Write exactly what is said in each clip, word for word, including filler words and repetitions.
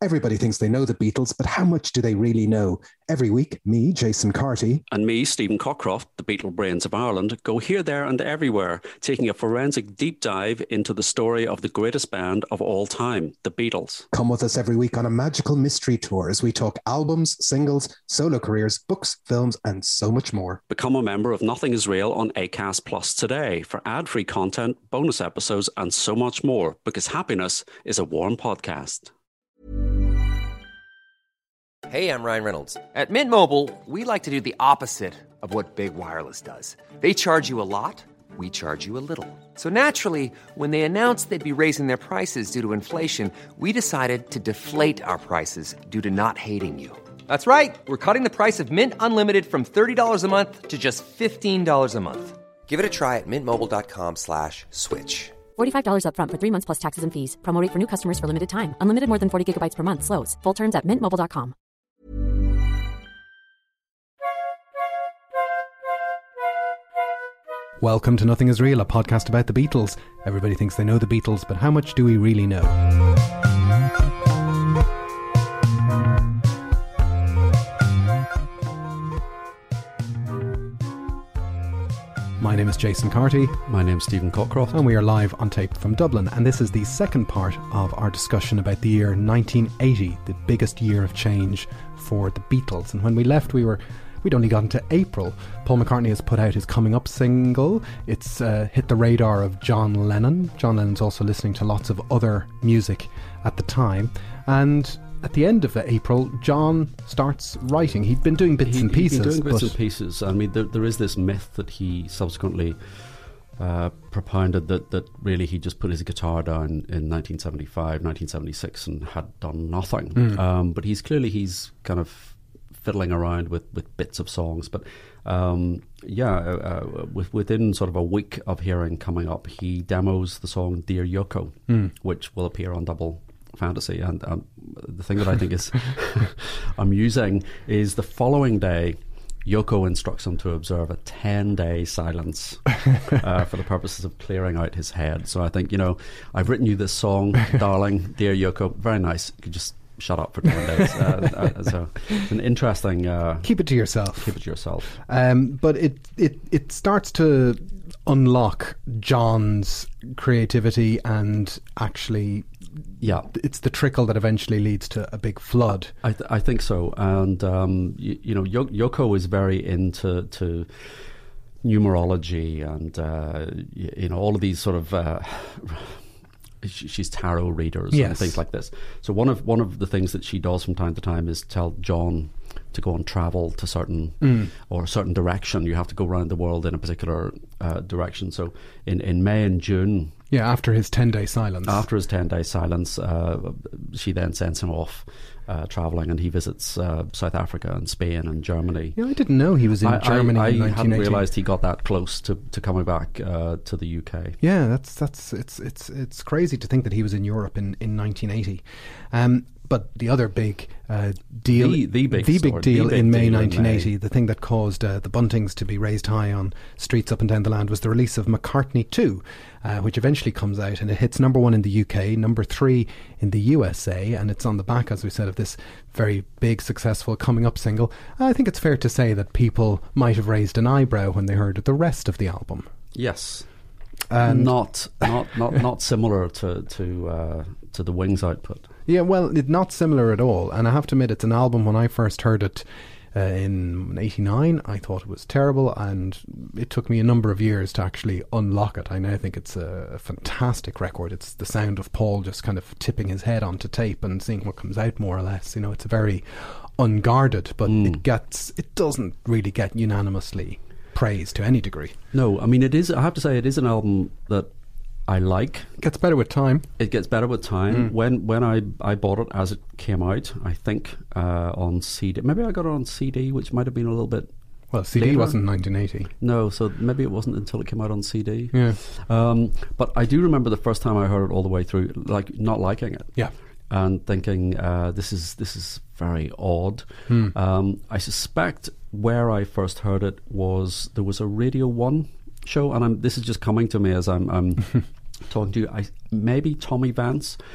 Everybody thinks they know the Beatles, but how much do they really know? Every week, me, Jason Carty, and me, Stephen Cockcroft, the Beatle brains of Ireland, go here, there and everywhere, taking a forensic deep dive into the story of the greatest band of all time, the Beatles. Come with us every week on a magical mystery tour as we talk albums, singles, solo careers, books, films, and so much more. Become a member of Nothing Is Real on Acast Plus today for ad-free content, bonus episodes, and so much more, because happiness is a warm podcast. Hey, I'm Ryan Reynolds. At Mint Mobile, we like to do the opposite of what Big Wireless does. They charge you a lot, we charge you a little. So naturally, when they announced they'd be raising their prices due to inflation, we decided to deflate our prices due to not hating you. That's right. We're cutting the price of Mint Unlimited from thirty dollars a month to just fifteen dollars a month. Give it a try at mintmobile.com slash switch. forty-five dollars up front for three months plus taxes and fees. Promo rate for new customers for limited time. Unlimited more than forty gigabytes per month slows. Full terms at mint mobile dot com. Welcome to Nothing Is Real, a podcast about the Beatles. Everybody thinks they know the Beatles, but how much do we really know? My name is Jason Carty. My name's Stephen Cockcroft. And we are live on tape from Dublin. And this is the second part of our discussion about the year nineteen eighty, the biggest year of change for the Beatles. And when we left, we were... We'd only gotten to April. Paul McCartney has put out his coming up single. It's uh, hit the radar of John Lennon. John Lennon's also listening to lots of other music at the time. And at the end of April, John starts writing. He'd been doing bits he, and pieces. He'd been doing bits and pieces. I mean, there, there is this myth that he subsequently uh, propounded that, that really he just put his guitar down in nineteen seventy-five, nineteen seventy-six and had done nothing. Mm. Um, but he's clearly, he's kind of fiddling around with, with bits of songs, but um, yeah, uh, with, within sort of a week of hearing coming up, he demos the song Dear Yoko, mm. which will appear on Double Fantasy. And um, the thing that I think is amusing is the following day, Yoko instructs him to observe a ten-day silence uh, for the purposes of clearing out his head. So I think, you know, I've written you this song, darling, Dear Yoko, very nice. You could just shut up for ten days. Uh, uh, so it's an interesting... Uh, keep it to yourself. Keep it to yourself. Um, but it, it, it starts to unlock John's creativity and actually... Yeah, it's the trickle that eventually leads to a big flood. I, th- I think so. And, um, you, you know, y- Yoko is very into... to numerology and, uh, you, you know, all of these sort of... Uh, she's tarot readers yes. and things like this. So one of one of the things that she does from time to time is tell John to go and travel to certain mm. or a certain direction. You have to go around the world in a particular uh, direction. So in, in May and June, yeah, after his ten-day silence, after his ten-day silence, uh, she then sends him off uh, traveling, and he visits uh, South Africa and Spain and Germany. Yeah, I didn't know he was in I, Germany. I, I in nineteen eighty. hadn't realised he got that close to, to coming back uh, to the U K. Yeah, that's that's it's it's it's crazy to think that he was in Europe in, in nineteen eighty. Um, but the other big uh, deal, the, the big, the big story, deal the big in May deal nineteen eighty, in May. the thing that caused uh, the buntings to be raised high on streets up and down the land was the release of McCartney two, uh, which eventually comes out and it hits number one in the U K, number three in the U S A, and it's on the back, as we said, of this very big, successful coming up single. I think it's fair to say that people might have raised an eyebrow when they heard the rest of the album. Yes. And not not not not similar to to uh, to the Wings output. Yeah, well, it, not similar at all. And I have to admit, it's an album. When I first heard it uh, in eighty-nine, I thought it was terrible, and it took me a number of years to actually unlock it. I now think it's a, a fantastic record. It's the sound of Paul just kind of tipping his head onto tape and seeing what comes out, more or less. You know, it's a very unguarded, but mm. it gets it doesn't really get unanimously praise to any degree. No, I mean, it is, I have to say, it is an album that I like. It gets better with time. It gets better with time. Mm. When when I, I bought it as it came out, I think uh, on C D, maybe I got it on C D, which might have been a little bit Well, C D later. wasn't nineteen eighty. No, so maybe it wasn't until it came out on C D. Yeah. Um, but I do remember the first time I heard it all the way through, like not liking it. Yeah. And thinking, uh, this is this is very odd. Hmm. Um, I suspect where I first heard it was, there was a Radio one show, and I'm, this is just coming to me as I'm, I'm talking to you. I, maybe Tommy Vance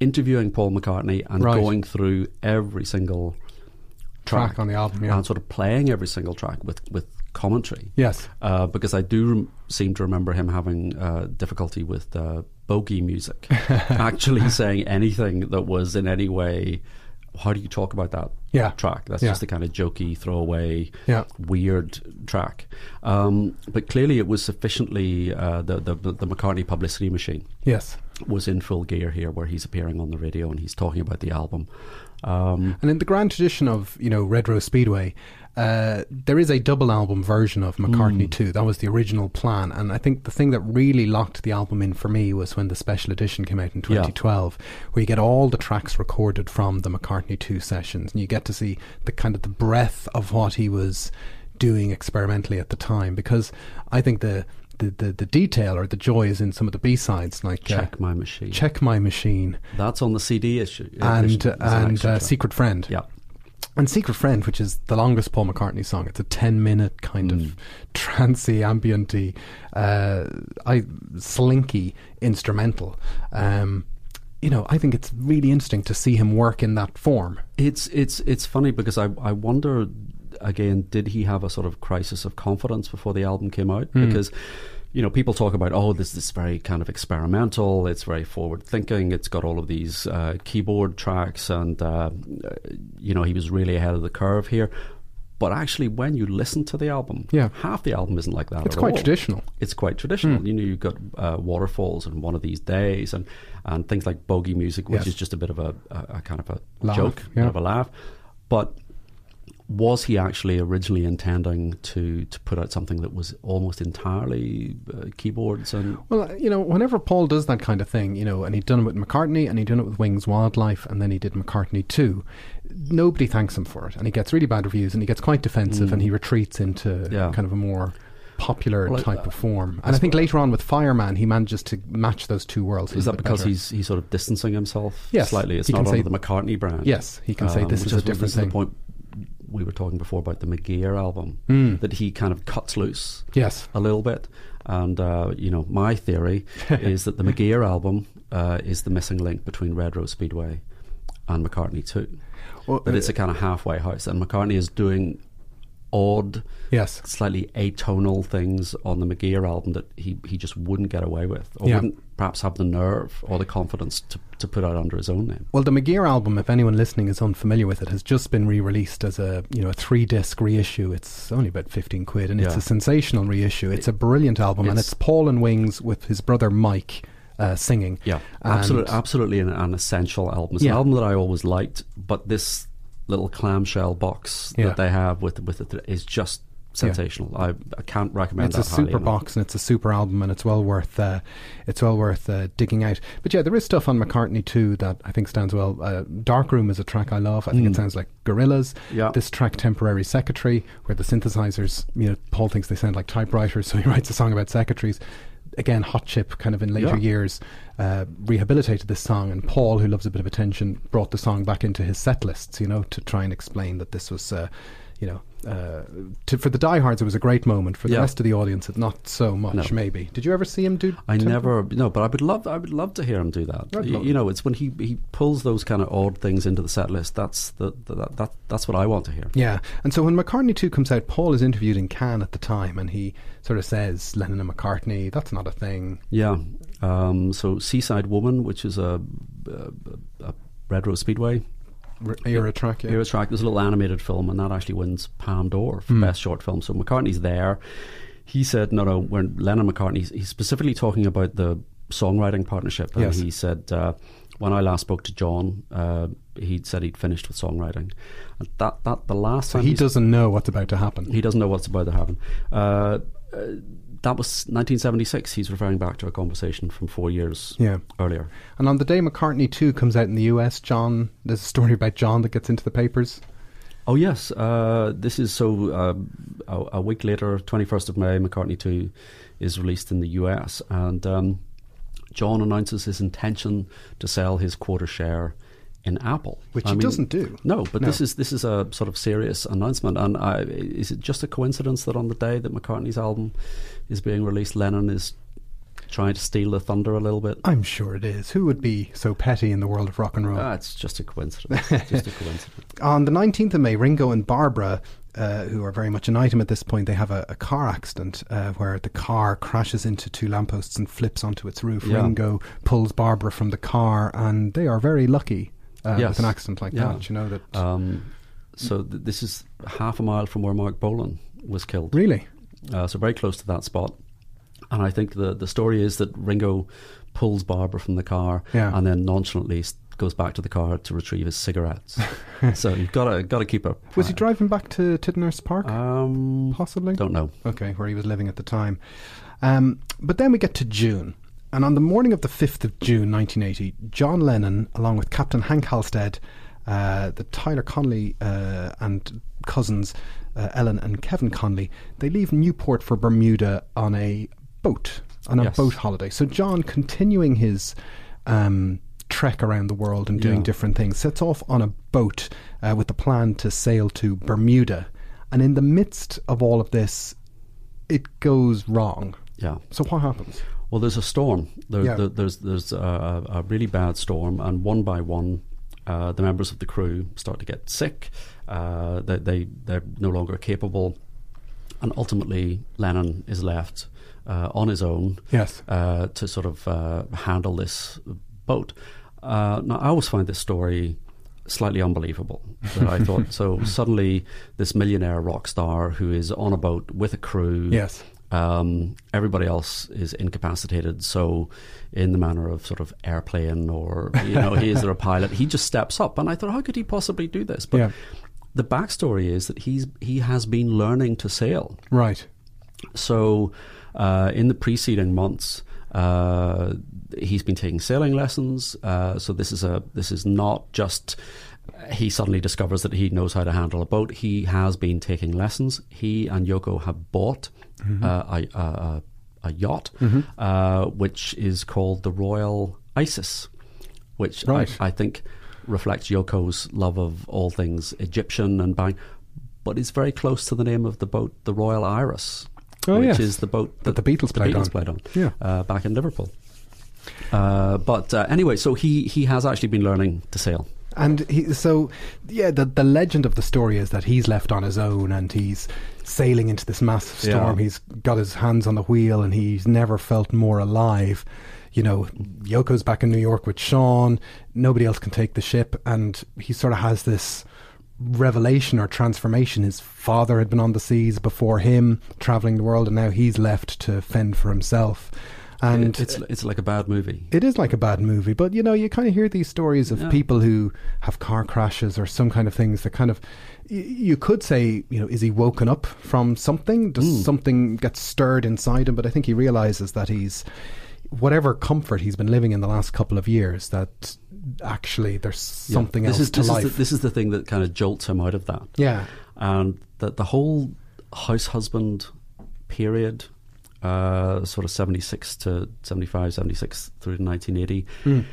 interviewing Paul McCartney and Right. going through every single Track track, on the album, yeah. and sort of playing every single track with, with commentary. Yes. Uh, because I do rem- seem to remember him having uh, difficulty with uh, bogey music, actually saying anything that was in any way, how do you talk about that Yeah. track? That's Yeah. just a kind of jokey, throwaway, Yeah. weird track. Um, but clearly it was sufficiently, uh, the, the, the McCartney publicity machine Yes. was in full gear here, where he's appearing on the radio and he's talking about the album. Um, And in the grand tradition of, you know, Red Rose Speedway, uh, there is a double album version of McCartney two. That was the original plan. And I think the thing that really locked the album in for me was when the special edition came out in twenty twelve, where you get all the tracks recorded from the McCartney two sessions, and you get to see the kind of the breadth of what he was doing experimentally at the time. Because I think the the, the, the detail or the joy is in some of the B-sides, like Check uh, My Machine. Check My Machine, That's on the C D issue. and edition. It's an and extra uh, track. Secret Friend. Yeah. And Secret Friend, which is the longest Paul McCartney song, it's a ten-minute kind Mm. of trancey, ambienty, uh, I, slinky instrumental. Um, you know, I think it's really interesting to see him work in that form. It's it's it's funny because I I wonder again, did he have a sort of crisis of confidence before the album came out? Mm. Because, you know, people talk about, oh, this this very kind of experimental, it's very forward thinking, it's got all of these uh, keyboard tracks, and uh, you know, he was really ahead of the curve here. But actually, when you listen to the album, Yeah. half the album isn't like that. It's at quite all. traditional. It's quite traditional. Mm. You know, you've got uh, Waterfalls and One of These Days, and, and things like Bogey Music, which Yes. is just a bit of a, a, a kind of a Laugh, joke, yeah. bit of a laugh. But was he actually originally intending to, to put out something that was almost entirely uh, keyboards and Well, you know, whenever Paul does that kind of thing, you know, and he'd done it with McCartney and he'd done it with Wings Wildlife, and then he did McCartney two, nobody thanks him for it. And he gets really bad reviews and he gets quite defensive Mm. and he retreats into Yeah. kind of a more popular Well, type uh, of form. And I think later on with Fireman, he manages to match those two worlds. a is little that bit because better. he's he's sort of distancing himself Yes, slightly? It's he not can under say- the McCartney brand. Yes, he can say Um, this which is a different this thing. Is the point we were talking before about the McGear album, Mm. that he kind of cuts loose Yes. a little bit. And, uh, you know, my theory is that the McGear album uh, is the missing link between Red Rose Speedway and McCartney two. Well, That uh, it's a kind of halfway house, and McCartney is doing odd, yes. slightly atonal things on the McGear album that he, he just wouldn't get away with, or Yeah. wouldn't perhaps have the nerve or the confidence to, to put out under his own name. Well, the McGear album, if anyone listening is unfamiliar with it, has just been re-released as a you know a three-disc reissue. It's only about fifteen quid, and it's Yeah. a sensational reissue. It's a brilliant album, and It's- it's Paul and Wings with his brother Mike uh, singing. Yeah, And- absolutely, absolutely an, an essential album. It's Yeah. an album that I always liked, but this little clamshell box Yeah. that they have with with it is just sensational. I, I can't recommend It's that a highly super enough. box and it's a super album, and it's well worth uh, it's well worth uh, digging out. But yeah, there is stuff on McCartney too that I think stands well. Uh, Darkroom is a track I love. I think it Mm. sounds like Gorillaz. Yeah. This track, Temporary Secretary, where the synthesizers, you know, Paul thinks they sound like typewriters, so he writes a song about secretaries. Again, Hot Chip, kind of in later Yeah. years, uh, rehabilitated this song, and Paul, who loves a bit of attention, brought the song back into his set lists, you know, to try and explain that this was, uh, you know, uh, to, for the diehards it was a great moment. For the Yeah. rest of the audience, it not so much. No. Maybe. Did you ever see him do? I Tempo? never no, but I would love I would love to hear him do that. I'd You, love you know, it's when he, he pulls those kind of odd things into the set list. That's the, the that, that that's what I want to hear. Yeah, and so when McCartney two comes out, Paul is interviewed in Cannes at the time, and he sort of says Lennon and McCartney, that's not a thing. Yeah. Um, so Seaside Woman, which is a, a, a Red Rose Speedway R- era track, yeah. Era track. There's a little animated film, and that actually wins Palme d'Or for Mm. best short film. So McCartney's there. He said, no, no, when Lennon McCartney, he's specifically talking about the songwriting partnership. And Yes. he said, uh, when I last spoke to John, uh, he said he'd finished with songwriting. And that, that the last So time he he's- doesn't know what's about to happen. he doesn't know what's about to happen. Uh, uh, that was nineteen seventy-six. He's referring back to a conversation from four years Yeah. earlier. And on the day McCartney two comes out in the U S, John, there's a story about John that gets into the papers. Oh yes, uh, this is so. Uh, a, a week later, twenty-first of May, McCartney two is released in the U S, and um, John announces his intention to sell his quarter share in Apple, Which I he mean, doesn't do. No, but No. this is this is a sort of serious announcement. And I, is it just a coincidence that on the day that McCartney's album is being released, Lennon is trying to steal the thunder a little bit? I'm sure it is. Who would be so petty in the world of rock and roll? Ah, it's just a coincidence. just a coincidence. On the nineteenth of May, Ringo and Barbara, uh, who are very much an item at this point, they have a, a car accident uh, where the car crashes into two lampposts and flips onto its roof. Yeah. Ringo pulls Barbara from the car, and they are very lucky uh, Yes. with an accident like Yeah. that. You know that. Um, so th- this is half a mile from where Mark Bolan was killed. Really? Uh, so very close to that spot. And I think the, the story is that Ringo pulls Barbara from the car Yeah. and then nonchalantly s- goes back to the car to retrieve his cigarettes. So you've got to got to keep a. Was he driving back to Tittenhurst Park? Um, Possibly. don't know. Okay, where he was living at the time. Um, but then we get to June. And on the morning of the fifth of June nineteen eighty, John Lennon, along with Captain Hank Halstead, uh, the Tyler Conley uh, and cousins, uh, Ellen and Kevin Conley, they leave Newport for Bermuda on a boat, on a Yes. boat holiday. So John, continuing his um, trek around the world and doing Yeah. different things, sets off on a boat uh, with the plan to sail to Bermuda. And in the midst of all of this, it goes wrong. Yeah. So what happens? Well, there's a storm. There, Yeah. there, there's there's a, a really bad storm, and one by one, uh, the members of the crew start to get sick. Uh, they, they they're no longer capable, and ultimately Lennon is left uh, on his own. Yes. Uh, to sort of uh, handle this boat. Uh, now, I always find this story slightly unbelievable. That I thought so. Suddenly, this millionaire rock star who is on a boat with a crew. Yes. Um, everybody else is incapacitated, so in the manner of sort of airplane or, you know, he is there a pilot, he just steps up. And I thought, how could he possibly do this? But Yeah. the backstory is that he's he has been learning to sail. Right. So uh, in the preceding months, uh, he's been taking sailing lessons. Uh, so this is a this is not just he suddenly discovers that he knows how to handle a boat. He has been taking lessons. He and Yoko have bought mm-hmm. uh, a, a, a yacht, mm-hmm. uh, which is called the Royal Isis, which right. I, I think reflects Yoko's love of all things Egyptian and buying, but it's very close to the name of the boat, the Royal Iris, oh, which yes. is the boat that, that the Beatles the played Beatles on, played on yeah. uh, back in Liverpool. Uh, but uh, anyway, so he, he has actually been learning to sail. And he, so, yeah, the the legend of the story is that he's left on his own and he's sailing into this massive storm. Yeah. He's got his hands on the wheel and he's never felt more alive. You know, Yoko's back in New York with Sean. Nobody else can take the ship. And he sort of has this revelation or transformation. His father had been on the seas before him, travelling the world, and now he's left to fend for himself. And it's it's like a bad movie. It is like a bad movie, but you know, you kind of hear these stories of yeah. people who have car crashes or some kind of things that kind of, y- you could say, you know, is he woken up from something? Does Mm. something get stirred inside him? But I think he realises that he's, whatever comfort he's been living in the last couple of years, that actually there's something yeah. this else is, to this life. Is the, this is the thing that kind of jolts him out of that. Yeah. And that the whole house husband period, Uh, sort of seventy-six to seventy-five, seventy-six through to nineteen eighty, Mm.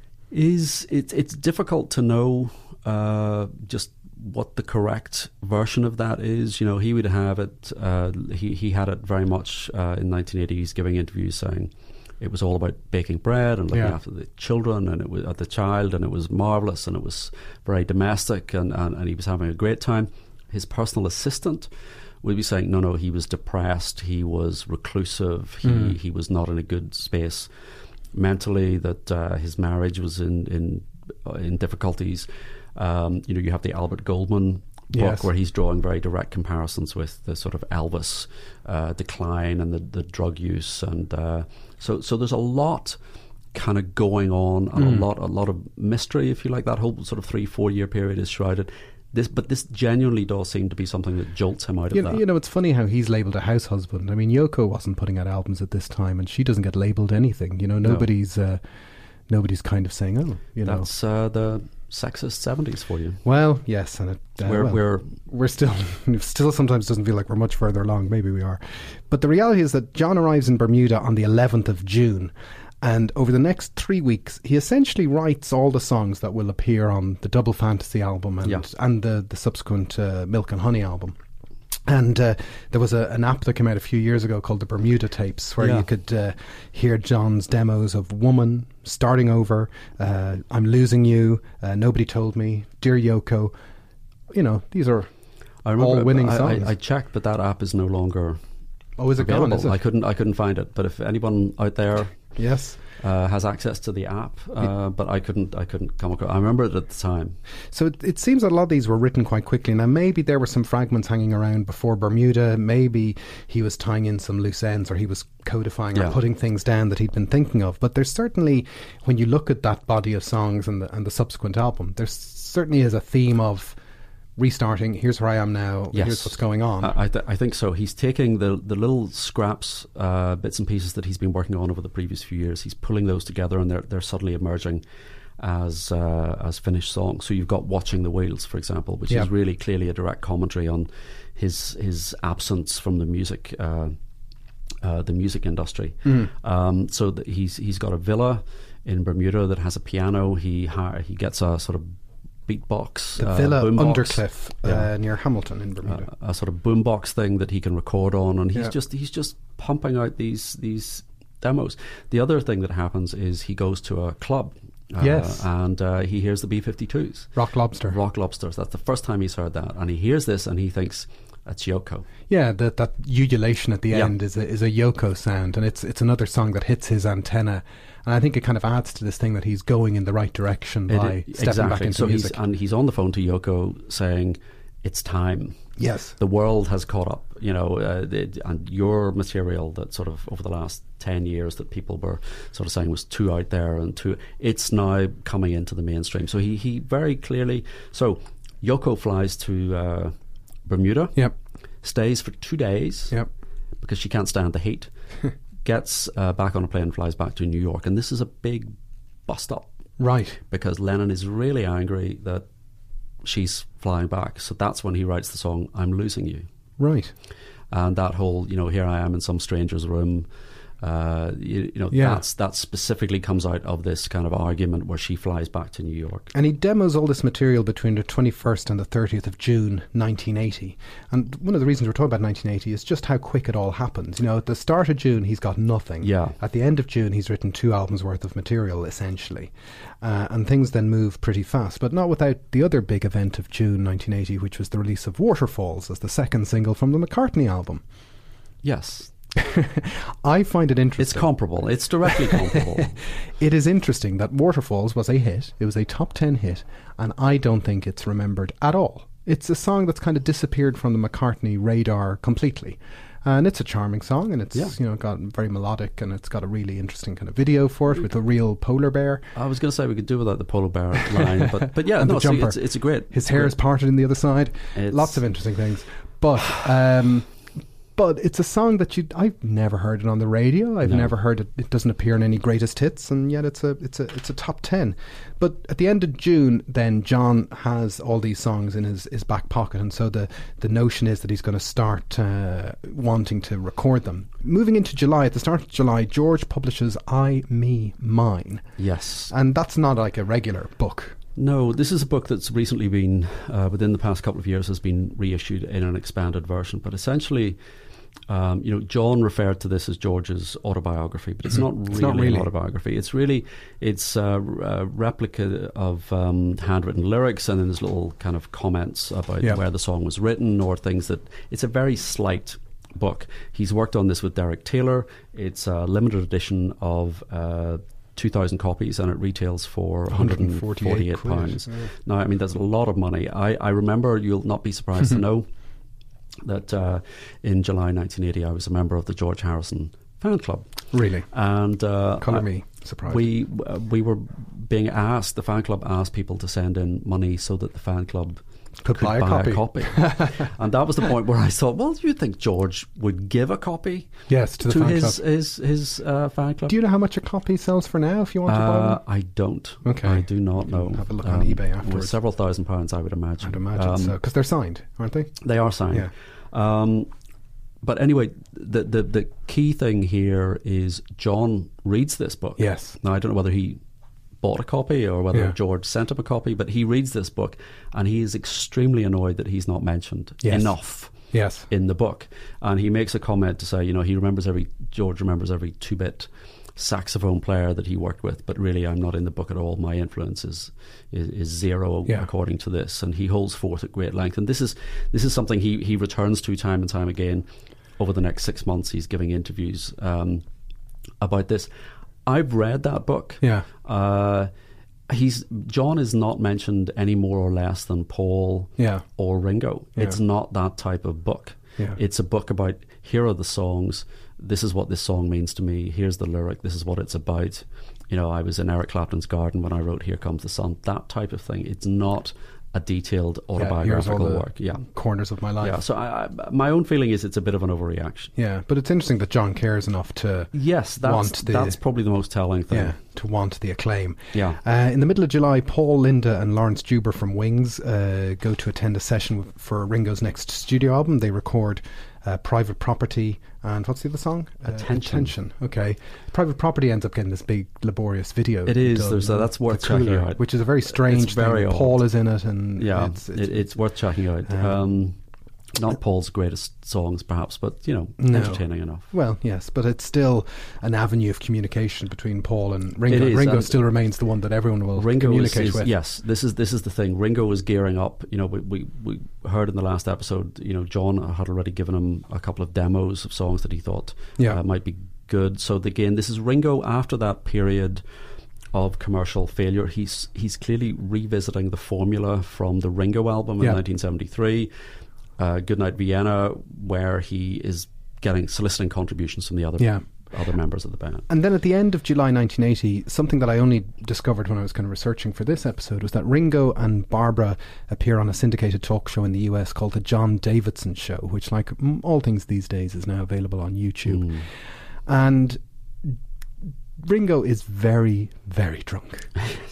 is it's it's difficult to know uh, just what the correct version of that is. You know, he would have it. Uh, he he had it very much uh, in nineteen eighty. He's giving interviews saying it was all about baking bread and looking Yeah. after the children and it was at the child, and it was marvelous and it was very domestic, and, and, and he was having a great time. His personal assistant would be saying, no, no, he was depressed, he was reclusive, he, Mm. he was not in a good space mentally, that uh, his marriage was in in, uh, in difficulties. Um, you know, you have the Albert Goldman book Yes. where he's drawing very direct comparisons with the sort of Elvis uh, decline and the, the drug use, and uh, so so there's a lot kind of going on, and Mm. a lot a lot of mystery, if you like. That whole sort of three four year period is shrouded. This, but this genuinely does seem to be something that jolts him out of You, that. you know, it's funny how he's labelled a house husband. I mean, Yoko wasn't putting out albums at this time, and she doesn't get labelled anything. You know, nobody's uh, nobody's kind of saying, oh, you know. That's uh, the sexist seventies for you. Well, yes, and it, uh, We're, well, we're we're still still sometimes doesn't feel like we're much further along. Maybe we are, but the reality is that John arrives in Bermuda on the eleventh of June. And over the next three weeks, he essentially writes all the songs that will appear on the Double Fantasy album and Yeah. and the, the subsequent uh, Milk and Honey album. And uh, there was a, an app that came out a few years ago called the Bermuda Tapes, where Yeah. you could uh, hear John's demos of Woman, Starting Over, uh, I'm Losing You, uh, Nobody Told Me, Dear Yoko. You know, these are I remember all winning I, songs. I, I checked, but that app is no longer oh, is it available. gone? Is it? I couldn't. I couldn't find it. But if anyone out there Yes. uh, has access to the app, uh, but I couldn't. I couldn't come across. I remember it at the time. So it, it seems that a lot of these were written quite quickly. Now, maybe there were some fragments hanging around before Bermuda. Maybe he was tying in some loose ends, or he was codifying Yeah. or putting things down that he'd been thinking of. But there's certainly, when you look at that body of songs and the, and the subsequent album, there certainly is a theme of restarting. Here's where I am now. Yes. Here's what's going on. I, I, th- I think so. He's taking the the little scraps, uh, bits and pieces that he's been working on over the previous few years. He's pulling those together, and they're they're suddenly emerging as uh, as finished songs. So you've got "Watching the Wheels," for example, which Yeah. is really clearly a direct commentary on his his absence from the music uh, uh, the music industry. Mm. Um, so that he's he's got a villa in Bermuda that has a piano. He hi- he gets a sort of beatbox, the uh, Villa boombox. Undercliff Yeah. uh, near Hamilton in Bermuda. Uh, a sort of boombox thing that he can record on, and he's Yeah. just he's just pumping out these these demos. The other thing that happens is he goes to a club, uh, Yes. and uh, he hears the B fifty-twos, Rock Lobster. Rock Lobsters. That's the first time he's heard that, and he hears this and he thinks that's Yoko. Yeah, that that ululation at the Yeah. end is a, is a Yoko sound, and it's it's another song that hits his antenna, and I think it kind of adds to this thing that he's going in the right direction It- by it- stepping exactly. back into so music. he's and he's on the phone to Yoko saying, "It's time. Yes. The world has caught up. You know, uh, the, and your material that sort of over the last ten years that people were sort of saying was too out there and too. It's now coming into the mainstream. So he he very clearly. So Yoko flies to uh, Bermuda. Yep. Stays for two days. Yep. Because she can't stand the heat. Gets uh, back on a plane, flies back to New York, and this is a big bust up Right. because Lennon is really angry that she's flying back. So that's when he writes the song "I'm Losing You," Right. and that whole, you know, here I am in some stranger's room. Uh, you, you know, Yeah. that's that specifically comes out of this kind of argument where she flies back to New York. And he demos all this material between the twenty-first and the thirtieth of June nineteen eighty. And one of the reasons we're talking about nineteen eighty is just how quick it all happens. You know, at the start of June, he's got nothing. Yeah. At the end of June, he's written two albums worth of material, essentially. Uh, and things then move pretty fast, but not without the other big event of June nineteen eighty, which was the release of Waterfalls as the second single from the McCartney album. Yes, I find it it's interesting. comparable. It's directly comparable. It is interesting that Waterfalls was a hit. It was a top ten hit, and I don't think it's remembered at all. It's a song that's kind of disappeared from the McCartney radar completely. And it's a charming song, and it's Yeah. you know got very melodic, and it's got a really interesting kind of video for it with a real polar bear. I was going to say we could do without the polar bear line, but but yeah, And the no, see, jumper. it's, it's a great. His it's a hair great- is parted in the other side. It's- Lots of interesting things, but um, but it's a song that you I've never heard it on the radio. I've No. never heard it. It doesn't appear in any greatest hits, and yet it's a it's a it's a top ten. But at the end of June, then John has all these songs in his, his back pocket, and so the the notion is that he's going to start uh, wanting to record them. Moving into July, at the start of July, George publishes I, Me, Mine, Yes. and that's not like a regular book. No, this is a book that's recently been, uh, within the past couple of years, has been reissued in an expanded version. But essentially, um, you know, John referred to this as George's autobiography, but it's not really, It's not really. an autobiography. It's really, it's a, a replica of um, handwritten lyrics and then there's little kind of comments about Yeah. where the song was written or things that. It's a very slight book. He's worked on this with Derek Taylor. It's a limited edition of. Uh, two thousand copies, and it retails for one hundred forty-eight pounds. Yeah. Now, I mean, there's a lot of money. I, I remember, you'll not be surprised to know, that uh, in July nineteen eighty, I was a member of the George Harrison fan club. Really, And uh, colour I- me surprised. we uh, we were being asked, the fan club asked people to send in money so that the fan club Could buy a copy. And that was the point where I thought, well, do you think George would give a copy Yes, to the to fan his club. his his uh, fan club? Do you know how much a copy sells for now if you want to buy Uh, one? I don't. Okay. I do not know. Have a look on eBay With afterwards. several thousand pounds, I would imagine. I'd imagine Um, so, because they're signed, aren't they? They are signed. Yeah. Um, but anyway, the, the the key thing here is John reads this book. Yes. Now, I don't know whether he bought a copy or whether Yeah. George sent him a copy, but he reads this book and he is extremely annoyed that he's not mentioned Yes. enough Yes. in the book. And he makes a comment to say, you know, he remembers every, George remembers every two-bit saxophone player that he worked with, but really I'm not in the book at all. My influence is is, is zero yeah. according to this. And he holds forth at great length. And this is this is something he, he returns to time and time again. Over the next six months, he's giving interviews um, about this. I've read that book. Yeah. Uh, he's John is not mentioned any more or less than Paul yeah. or Ringo. Yeah. It's not that type of book. Yeah. It's a book about, here are the songs, this is what this song means to me, here's the lyric, this is what it's about. You know, I was in Eric Clapton's garden when I wrote Here Comes the Sun. That type of thing. It's not a detailed autobiographical yeah, work. Yeah, corners of my life. Yeah, so I, I, my own feeling is it's a bit of an overreaction. Yeah, but it's interesting that John cares enough to yes, that's, want the, that's probably the most telling thing. Yeah, to want the acclaim. Yeah. Uh, in the middle of July, Paul, Linda, and Lawrence Juber from Wings uh, go to attend a session for Ringo's next studio album. They record uh, Private Property and what's the other song? Attention. Uh, Attention. Okay. Private Property ends up getting this big laborious video. It is. done, There's a, that's worth the checking Cooler, out. which is a very strange it's very thing. odd. Paul is in it, and yeah, it's, it's, it, it's worth checking out. Um, Um, not Paul's greatest songs, perhaps, but you know, No. entertaining enough. Well, yes, but it's still an avenue of communication between Paul and Ringo. It is, Ringo and still remains the one that everyone will Ringo communicate is, is with. yes. This is this is the thing. Ringo is gearing up. You know, we, we we heard in the last episode. You know, John had already given him a couple of demos of songs that he thought Yeah. uh, might be good. So again, this is Ringo after that period of commercial failure. He's he's clearly revisiting the formula from the Ringo album in Yeah. nineteen seventy-three. Uh, Goodnight Vienna, where he is getting soliciting contributions from the other Yeah. other members of the band. And then at the end of July nineteen eighty, something that I only discovered when I was kind of researching for this episode was that Ringo and Barbara appear on a syndicated talk show in the U S called The John Davidson Show, which, like mm, all things these days, is now available on YouTube. Mm. And Ringo is very, very drunk.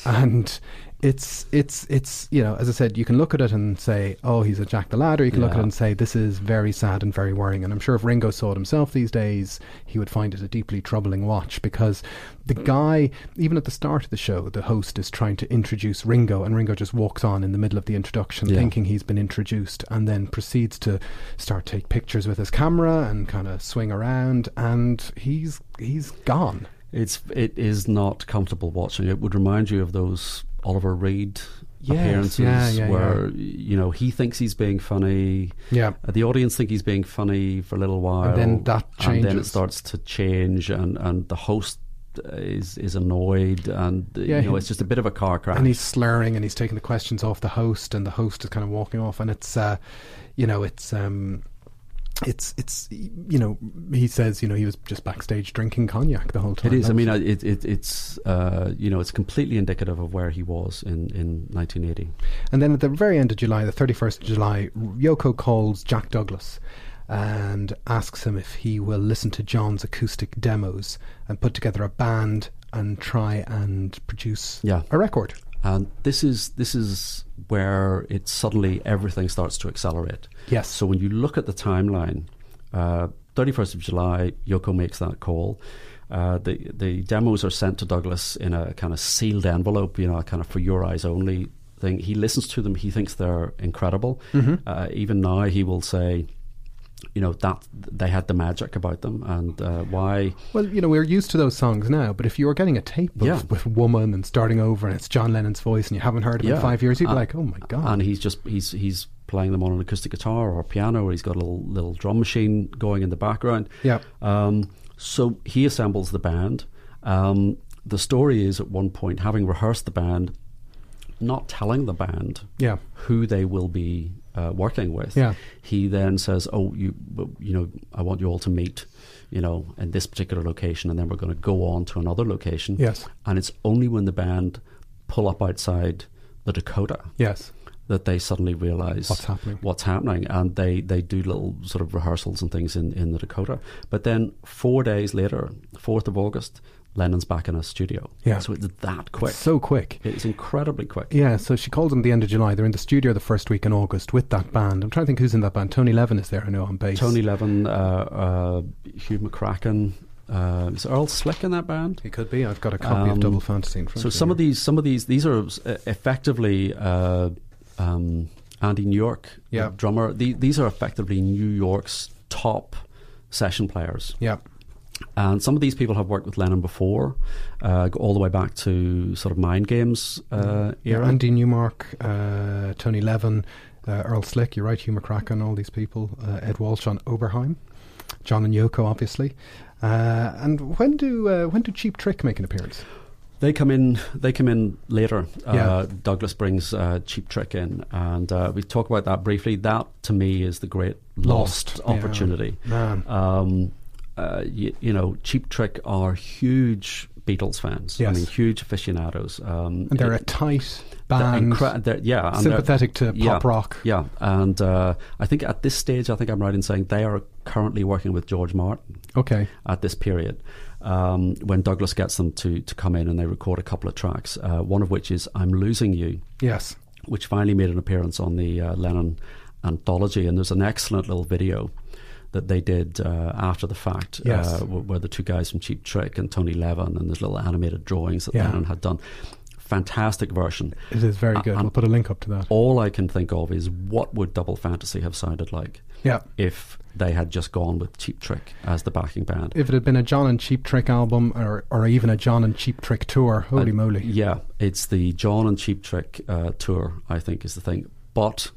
And it's, it's, it's, you know, as I said, you can look at it and say, oh, he's a Jack the Lad, or you can look at Yeah. it and say, this is very sad and very worrying. And I'm sure if Ringo saw it himself these days, he would find it a deeply troubling watch, because the guy, even at the start of the show, the host is trying to introduce Ringo, and Ringo just walks on in the middle of the introduction Yeah. thinking he's been introduced, and then proceeds to start take pictures with his camera and kind of swing around, and he's he's gone. It's it is not comfortable watching. It would remind you of those Oliver Reed Yes, appearances yeah, yeah, where you know he thinks he's being funny. Yeah. Uh, the audience think he's being funny for a little while, And then that and then it changes. starts to change, and, and the host is is annoyed, and uh, Yeah, you know he- it's just a bit of a car crash. And he's slurring, and he's taking the questions off the host, and the host is kind of walking off, and it's uh you know it's um it's it's you know he says, you know, he was just backstage drinking cognac the whole time. It is. That I mean, was- I- it, it it's uh, you know it's completely indicative of where he was in, in nineteen eighty. And then at the very end of July, the thirty-first of July, Yoko calls Jack Douglas and asks him if he will listen to John's acoustic demos and put together a band and try and produce Yeah. a record. And this is this is where it suddenly everything starts to accelerate. Yes. So when you look at the timeline, uh, thirty-first of July, Yoko makes that call. Uh, the the demos are sent to Douglas in a kind of sealed envelope, you know, a kind of for your eyes only thing. He listens to them. He thinks they're incredible. Mm-hmm. Uh, even now, he will say, you know, that they had the magic about them, and uh, why. Well, you know, we're used to those songs now, but if you were getting a tape of, Yeah. with Woman and starting over, and it's John Lennon's voice, and you haven't heard him in five years, you'd be Uh, like, oh my God. And he's just he's he's playing them on an acoustic guitar or piano, or he's got a little little drum machine going in the background. Yeah. Um, so he assembles the band. Um, the story is, at one point, having rehearsed the band, not telling the band Yeah. who they will be uh, working with. Yeah. He then says, "Oh, you, you know, I want you all to meet, you know, in this particular location, and then we're going to go on to another location." Yes. And it's only when the band pull up outside the Dakota Yes. that they suddenly realise What's happening. what's happening, and they, they do little sort of rehearsals and things in, in the Dakota. But then four days later, fourth of August, Lennon's back in a studio. Yeah. So it's that quick. So quick. It's incredibly quick. Yeah, so she calls them the end of July. They're in the studio the first week in August with that band. I'm trying to think who's in that band. Tony Levin is there, I know, on bass. Tony Levin, uh, uh, Hugh McCracken. Uh, is Earl Slick in that band? He could be. I've got a copy of Um, Double Fantasy in front So of me some of here. these, some of these, these are uh, effectively uh, um, Andy New York, Yeah. the drummer. The, these are effectively New York's top session players. Yeah. And some of these people have worked with Lennon before, uh, go all the way back to sort of Mind Games uh, Yeah, era. Andy Newmark, uh, Tony Levin, uh, Earl Slick, you're right, Hugh McCracken, all these people, uh, Ed Walsh on Oberheim, John and Yoko, obviously. Uh, and when do uh, when do Cheap Trick make an appearance? They come in. They come in later. Yeah. Uh, Douglas brings uh, Cheap Trick in, and uh, we talk about that briefly. That to me is the great lost, Lost, yeah. opportunity. Man. Um, uh, you, you know, Cheap Trick are huge Beatles fans. Yes. I mean, huge aficionados. Um, And they're it- a tight they're band, incre- they're- yeah, and they're- sympathetic to pop yeah, rock. Yeah, and uh, I think at this stage, I think I'm right in saying they are currently working with George Martin Okay. at this period. Um, when Douglas gets them to, to come in and they record a couple of tracks, uh, one of which is I'm Losing You, Yes. which finally made an appearance on the uh, Lennon anthology. And there's an excellent little video that they did uh, after the fact, Yes. uh, where, where the two guys from Cheap Trick and Tony Levin, and there's little animated drawings that Yeah. Lennon had done. Fantastic version. It is very Uh, good. and We'll put a link up to that. All I can think of is what would Double Fantasy have sounded like Yeah. if they had just gone with Cheap Trick as the backing band. If it had been a John and Cheap Trick album, or or even a John and Cheap Trick tour, holy Uh, moly. Yeah, it's the John and Cheap Trick uh, tour, I think, is the thing. But,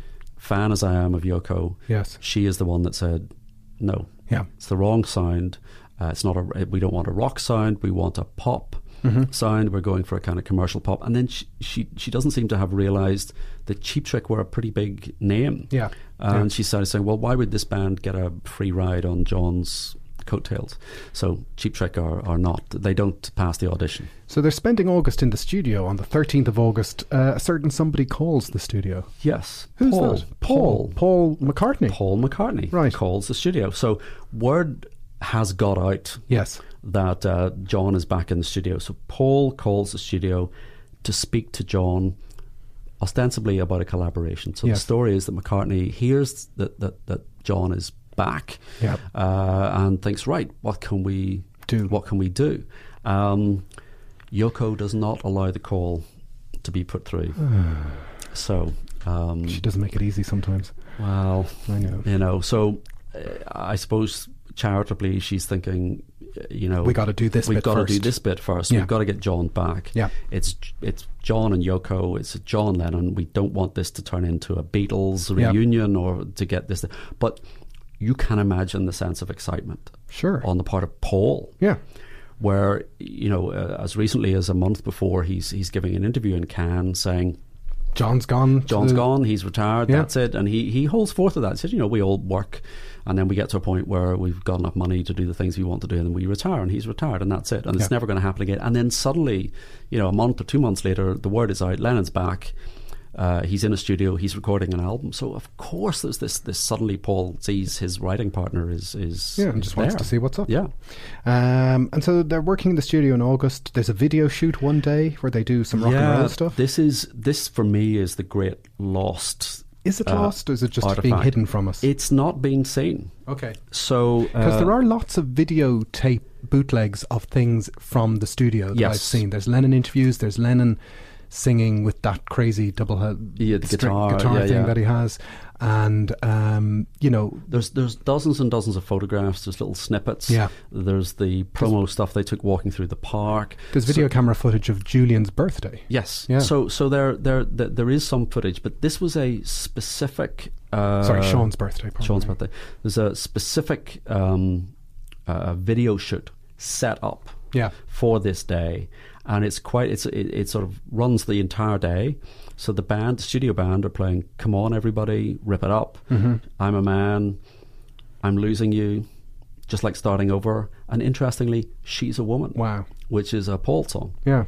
fan as I am of Yoko, Yes. she is the one that said, no, Yeah. it's the wrong sound. Uh, it's not a. We don't want a rock sound. We want a pop Mm-hmm. sound. We're going for a kind of commercial pop. And then she she, she doesn't seem to have realised that Cheap Trick were a pretty big name. Yeah. And Yeah. she started saying, well, why would this band get a free ride on John's coattails? So Cheap Trick are, are not. They don't pass the audition. So they're spending August in the studio. On the thirteenth of August, uh, a certain somebody calls the studio. Yes. Who's Paul. that? Paul. Paul McCartney. Paul McCartney Right. calls the studio. So word has got out Yes. that uh, John is back in the studio. So Paul calls the studio to speak to John, ostensibly about a collaboration. So Yes. the story is that McCartney hears that, that, that John is back, Yep. uh, and thinks, right, what can we Do. What can we do? Um, Yoko does not allow the call to be put through. so, um, She doesn't make it easy sometimes. well, I know. you know, so uh, I suppose charitably she's thinking, you know, We gotta do this We've bit got to do first. this bit first. Yeah. We've got to get John back. Yeah. It's it's John and Yoko. It's John Lennon. We don't want this to turn into a Beatles Yeah. reunion or to get this. But you can imagine the sense of excitement Sure. on the part of Paul. Yeah. Where, you know, uh, as recently as a month before, he's he's giving an interview in Cannes saying, John's gone. to John's the- gone, he's retired, Yeah. that's it. And he, he holds forth to that. He says, you know, we all work and then we get to a point where we've got enough money to do the things we want to do and then we retire, and he's retired and that's it. And it's Yeah. never going to happen again. And then suddenly, you know, a month or two months later, the word is out, Lennon's back. Uh, he's in a studio, he's recording an album. So of course there's this, this suddenly Paul sees his writing partner is, is Yeah, and just wants there. to see what's up. Yeah. Um, and so they're working in the studio in August. There's a video shoot one day where they do some rock and roll stuff. This is this for me is the great lost. Is it uh, lost, or is it just artifact. being hidden from us? It's not being seen. Okay. So Because uh, there are lots of videotape bootlegs of things from the studio that Yes. I've seen. There's Lennon interviews. There's Lennon singing with that crazy double he- Yeah, the string- guitar, guitar yeah, thing yeah. that he has, and um, you know, There's there's dozens and dozens of photographs. There's little snippets. Yeah. There's the promo stuff they took walking through the park. there's video So- camera footage of Julian's birthday. Yes. Yeah. So so there there there there is some footage, but this was a specific. Uh, Sorry, Sean's birthday. Probably. Sean's birthday. There's a specific um, uh, video shoot set up Yeah. for this day, and it's quite it's it, it sort of runs the entire day. So the band, the studio band, are playing "Come On Everybody, Rip It Up," Mm-hmm. "I'm a Man," "I'm Losing You," "Just Like Starting Over," and interestingly, "She's a Woman," Wow. which is a Paul song. Yeah.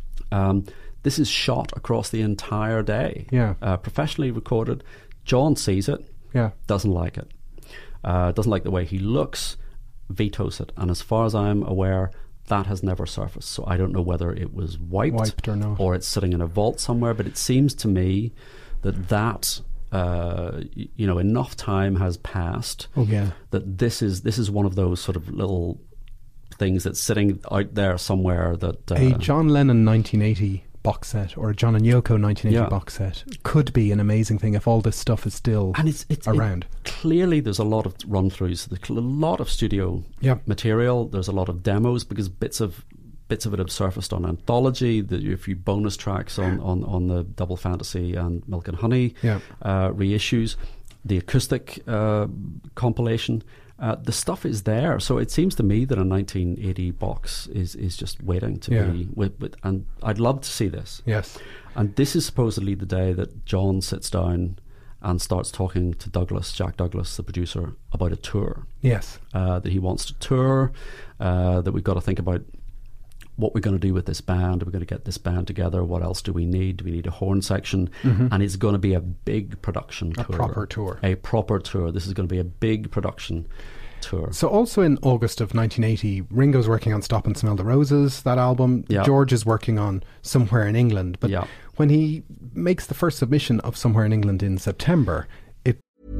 Um, this is shot across the entire day, Yeah. uh, professionally recorded. John sees it, Yeah. doesn't like it, uh, doesn't like the way he looks, vetoes it, and as far as I'm aware, that has never surfaced. So I don't know whether it was wiped, Wiped or not. or it's sitting in a vault somewhere. But it seems to me that that uh, y- you know enough time has passed Oh yeah. that this is this is one of those sort of little things that's sitting out there somewhere. That uh, A John Lennon nineteen eighty box set or a John and Yoko nineteen eighty Yeah. box set could be an amazing thing if all this stuff is still And it's, it's around. It, clearly, there's a lot of run-throughs. There's a lot of studio Yeah. material. There's a lot of demos because bits of bits of it have surfaced on Anthology. The, a few bonus tracks on, on, on the Double Fantasy and Milk and Honey Yeah. uh, reissues. The acoustic uh, compilation. Uh, the stuff is there, so it seems to me that a nineteen eighty box is, is just waiting to Yeah. be. With, with, and I'd love to see this. Yes. And this is supposedly the day that John sits down and starts talking to Douglas, Jack Douglas, the producer, about a tour. Yes. Uh, that he wants to tour, uh, that we've got to think about what we're going to do with this band. Are we going to get this band together? What else do we need? Do we need a horn section? Mm-hmm. And it's going to be a big production A tour. proper tour. A proper tour. This is going to be a big production tour. So also in August of nineteen eighty, Ringo's working on Stop and Smell the Roses, that album. Yeah. George is working on Somewhere in England. But Yeah. when he makes the first submission of Somewhere in England in September, it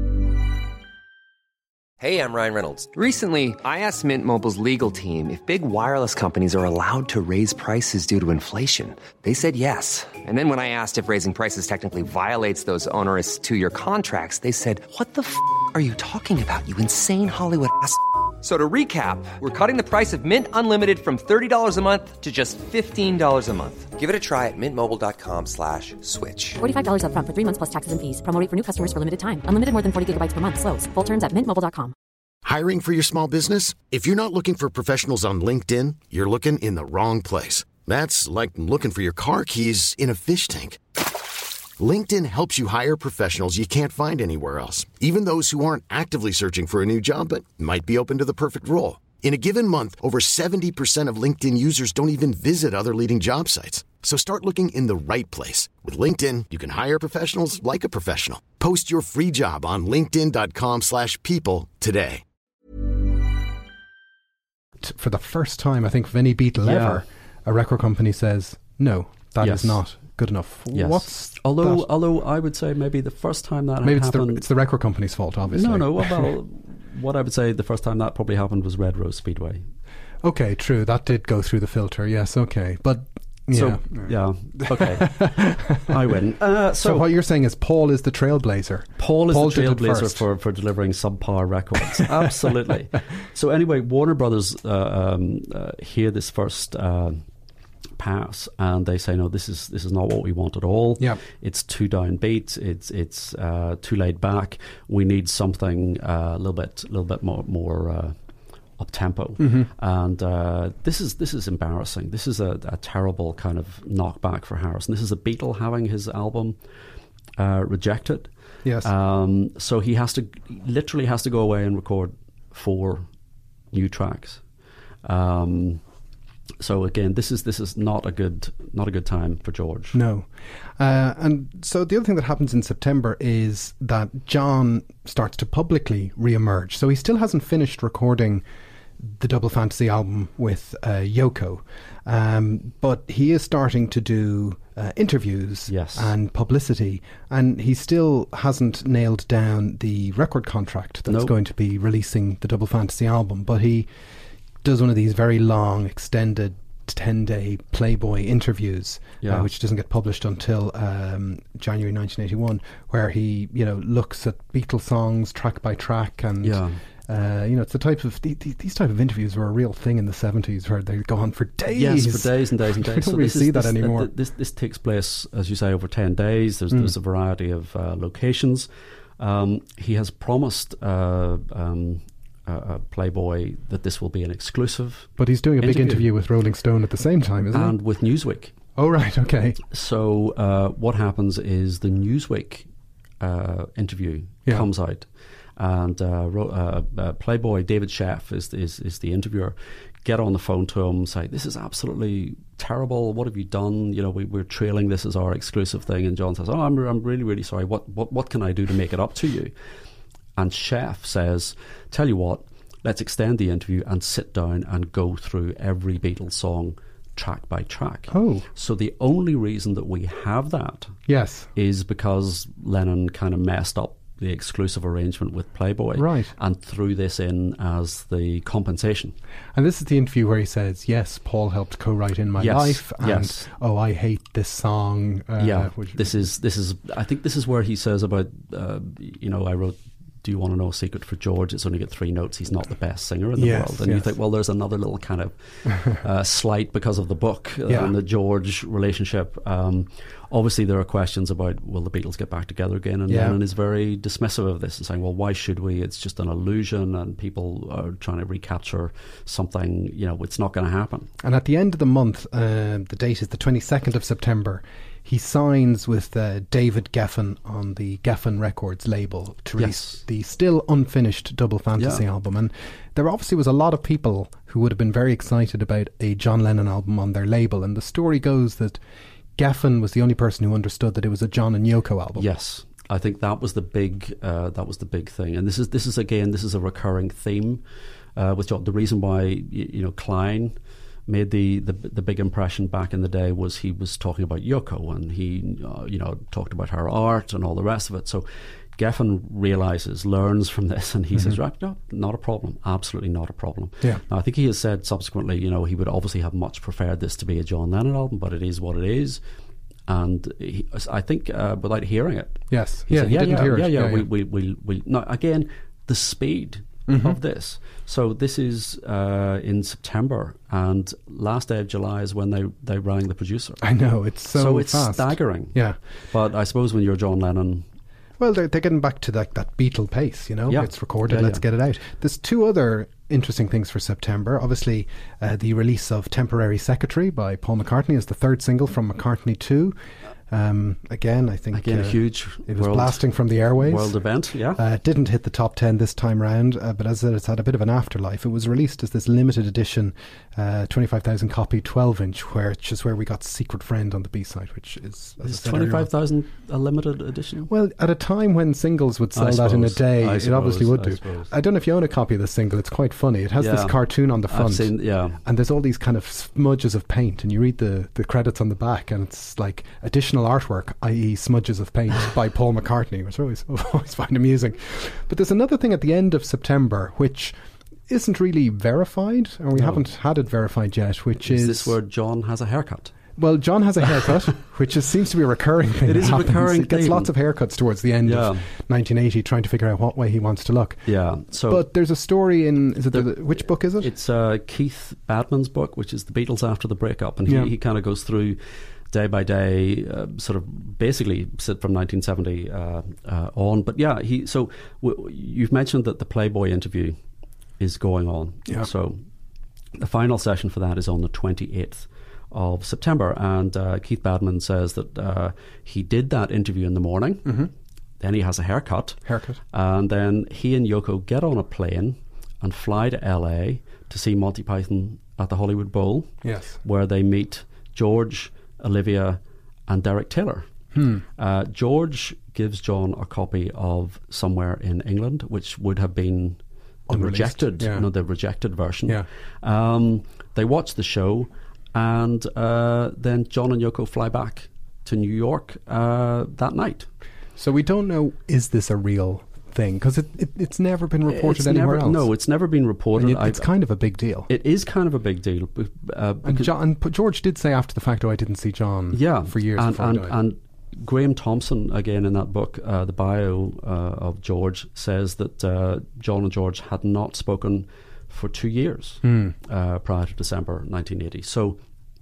Hey, I'm Ryan Reynolds. Recently, I asked Mint Mobile's legal team if big wireless companies are allowed to raise prices due to inflation. They said yes. And then when I asked if raising prices technically violates those onerous two-year contracts, they said, "What the f*** are you talking about, you insane Hollywood ass f- So to recap, we're cutting the price of Mint Unlimited from thirty dollars a month to just fifteen dollars a month. Give it a try at mintmobile.com slash switch. forty-five dollars up front for three months plus taxes and fees. Promo rate for new customers for limited time. Unlimited more than forty gigabytes per month. Slows full terms at mint mobile dot com. Hiring for your small business? If you're not looking for professionals on LinkedIn, you're looking in the wrong place. That's like looking for your car keys in a fish tank. LinkedIn helps you hire professionals you can't find anywhere else, even those who aren't actively searching for a new job but might be open to the perfect role. In a given month, over seventy percent of LinkedIn users don't even visit other leading job sites. So start looking in the right place. With LinkedIn, you can hire professionals like a professional. Post your free job on linkedin.com slash people today. t- for the first time, I think, of any Beatle Yeah. ever, a record company says, no, that Yes. is not good enough. Yes. What's although that? although I would say maybe the first time that Maybe it's the, happened. it's the record company's fault, obviously. no, no. Well, what I would say the first time that probably happened was Red Rose Speedway. Okay, true. That did go through the filter. Yes, okay. But, yeah. So yeah, okay, I win. Uh, So, so what you're saying is Paul is the trailblazer. Paul is Paul the did it trailblazer first. for, for delivering subpar records. Absolutely. So anyway, Warner Brothers uh, um, uh, hear this first uh, pass, and they say, "No, this is this is not what we want at all. Yeah. It's too downbeat. It's it's uh, too laid back. We need something uh, a little bit a little bit more more." Uh, up tempo, Mm-hmm. and uh, this is this is embarrassing. This is a, a terrible kind of knockback for Harrison. This is a Beatle having his album uh, rejected. Yes. Um, so he has to literally has to go away and record four new tracks. Um, so again, this is this is not a good not a good time for George. No. Uh, and so the other thing that happens in September is that John starts to publicly re-emerge. So he still hasn't finished recording the Double Fantasy album with uh, Yoko. Um, but he is starting to do uh, interviews Yes. and publicity. And he still hasn't nailed down the record contract that's Nope. going to be releasing the Double Fantasy album. But he does one of these very long, extended ten-day Playboy interviews, Yeah. uh, which doesn't get published until um, January nineteen eighty-one, where he, you know, looks at Beatles songs track by track, and Yeah. uh, you know, it's the type of the, the, these type of interviews were a real thing in the seventies, where they go on for days. Yes, for days and days and We days. don't So really this is- see that this, uh, anymore. th- This this takes place, as you say, over ten days. There's Mm. there's a variety of uh, locations. Um, he has promised uh, um, uh, Playboy that this will be an exclusive, But he's doing a big interview. interview with Rolling Stone at the same time, isn't and he? with Newsweek. Oh, right, okay. So uh, what happens is the Newsweek uh, interview Yeah. comes out, and uh, ro- uh, uh, Playboy David Sheff is, is is the interviewer. Get on the phone to him, say, "This is absolutely terrible. What have you done? You know, we, we're trailing this as our exclusive thing." And John says, "Oh, I'm I'm really really sorry. What what what can I do to make it up to you?" And Sheff says, "Tell you what, let's extend the interview and sit down and go through every Beatles song track by track." Oh. So the only reason that we have that Yes. is because Lennon kind of messed up the exclusive arrangement with Playboy, Right. and threw this in as the compensation. And this is the interview where he says, yes, Paul helped co-write In My Yes, Life, and yes. oh, I hate this song. Uh, yeah, which, this is this is. I think this is where he says about, uh, you know, I wrote Do You Want to Know a Secret for George? It's only got three notes. He's not the best singer in the Yes, world. And yes. you think, well, there's another little kind of uh, slight because of the book uh, Yeah. and the George relationship. Um, obviously, there are questions about, will the Beatles get back together again? And Yeah. Lennon is very dismissive of this and saying, well, why should we? It's just an illusion, and people are trying to recapture something. You know, it's not going to happen. And at the end of the month, uh, the date is the twenty-second of September, he signs with uh, David Geffen on the Geffen Records label to release Yes. the still unfinished Double Fantasy Yeah. album. And there obviously was a lot of people who would have been very excited about a John Lennon album on their label. And the story goes that Geffen was the only person who understood that it was a John and Yoko album. Yes, I think that was the big uh, that was the big thing, and this is this is again this is a recurring theme uh, with John. The reason why you, you know Klein made the, the the big impression back in the day was he was talking about Yoko, and he uh, you know talked about her art and all the rest of it. So Geffen realizes, learns from this, and he mm-hmm. says, right, no, not a problem, absolutely not a problem. Yeah. Now, I think he has said subsequently, you know, he would obviously have much preferred this to be a John Lennon album, but it is what it is. And he, I think, uh, without hearing it, Yes. he Yeah, said, he yeah, didn't yeah, hear it. yeah, yeah, Yeah, we, yeah. we, we, we. Now, again, the speed Mm-hmm. of this. So this is uh, in September, and last day of July is when they, they rang the producer. I know, it's so, So it's fast. staggering. Yeah. But I suppose when you're John Lennon, Well, they're, they're getting back to that, that Beatle pace, you know. Yeah. It's recorded, Yeah, let's yeah. get it out. There's two other interesting things for September. Obviously, uh, the release of Temporary Secretary by Paul McCartney is the third single from McCartney two. Um, again, I think again, uh, a huge it was world, blasting from the airwaves. world event, yeah. Uh, it didn't hit the top ten this time round, uh, but as I said, it's had a bit of an afterlife. It was released as this limited edition, uh, twenty-five thousand copy twelve inch, where, which is where we got Secret Friend on the B-side, which is... as I Is said earlier on- twenty-five thousand a limited edition? Well, at a time when singles would sell I that in a suppose. day, I it obviously suppose. would I do. suppose. I don't know if you own a copy of the single. It's quite funny. It has this Yeah. cartoon on the front, I've seen, yeah. and there's all these kind of smudges of paint, and you read the, the credits on the back, and it's like additional artwork, that is smudges of paint by Paul McCartney, which I always, always find amusing. But there's another thing at the end of September, which isn't really verified, or we No. haven't had it verified yet, which Is is... this where John has a haircut? Well, John has a haircut, which is, seems to be a recurring thing. It that is a happens. recurring He gets thing. lots of haircuts towards the end Yeah. of nineteen eighty, trying to figure out what way he wants to look. Yeah. So But there's a story in... Is it the, There- which book is it? It's uh, Keith Badman's book, which is The Beatles After the Breakup, and he, Yeah. he kind of goes through day by day, uh, sort of basically sit from nineteen seventy uh, uh, on. But yeah, he. So w- you've mentioned that the Playboy interview is going on. Yeah. So the final session for that is on the twenty-eighth of September, and uh, Keith Badman says that uh, he did that interview in the morning. Mm-hmm. Then he has a haircut. Haircut. And then he and Yoko get on a plane and fly to L A to see Monty Python at the Hollywood Bowl, Yes. where they meet George, Olivia, and Derek Taylor. Hmm. Uh, George gives John a copy of Somewhere in England, which would have been the Unreleased, rejected, yeah. no, the rejected version. Yeah. Um, they watch the show, and uh, then John and Yoko fly back to New York uh, that night. So we don't know, is this a real thing? Because it, it, it's never been reported It's anywhere never, else. No, it's never been reported. And it, I- it's kind of a big deal. It is kind of a big deal. b- Uh, And, because- John, and P- George did say after the fact, oh, I didn't see John yeah, for years and, before and, he died. and Graham Thompson, again in that book, uh, the bio uh, of George, says that uh, John and George had not spoken for two years Hmm. uh, prior to December nineteen eighty. So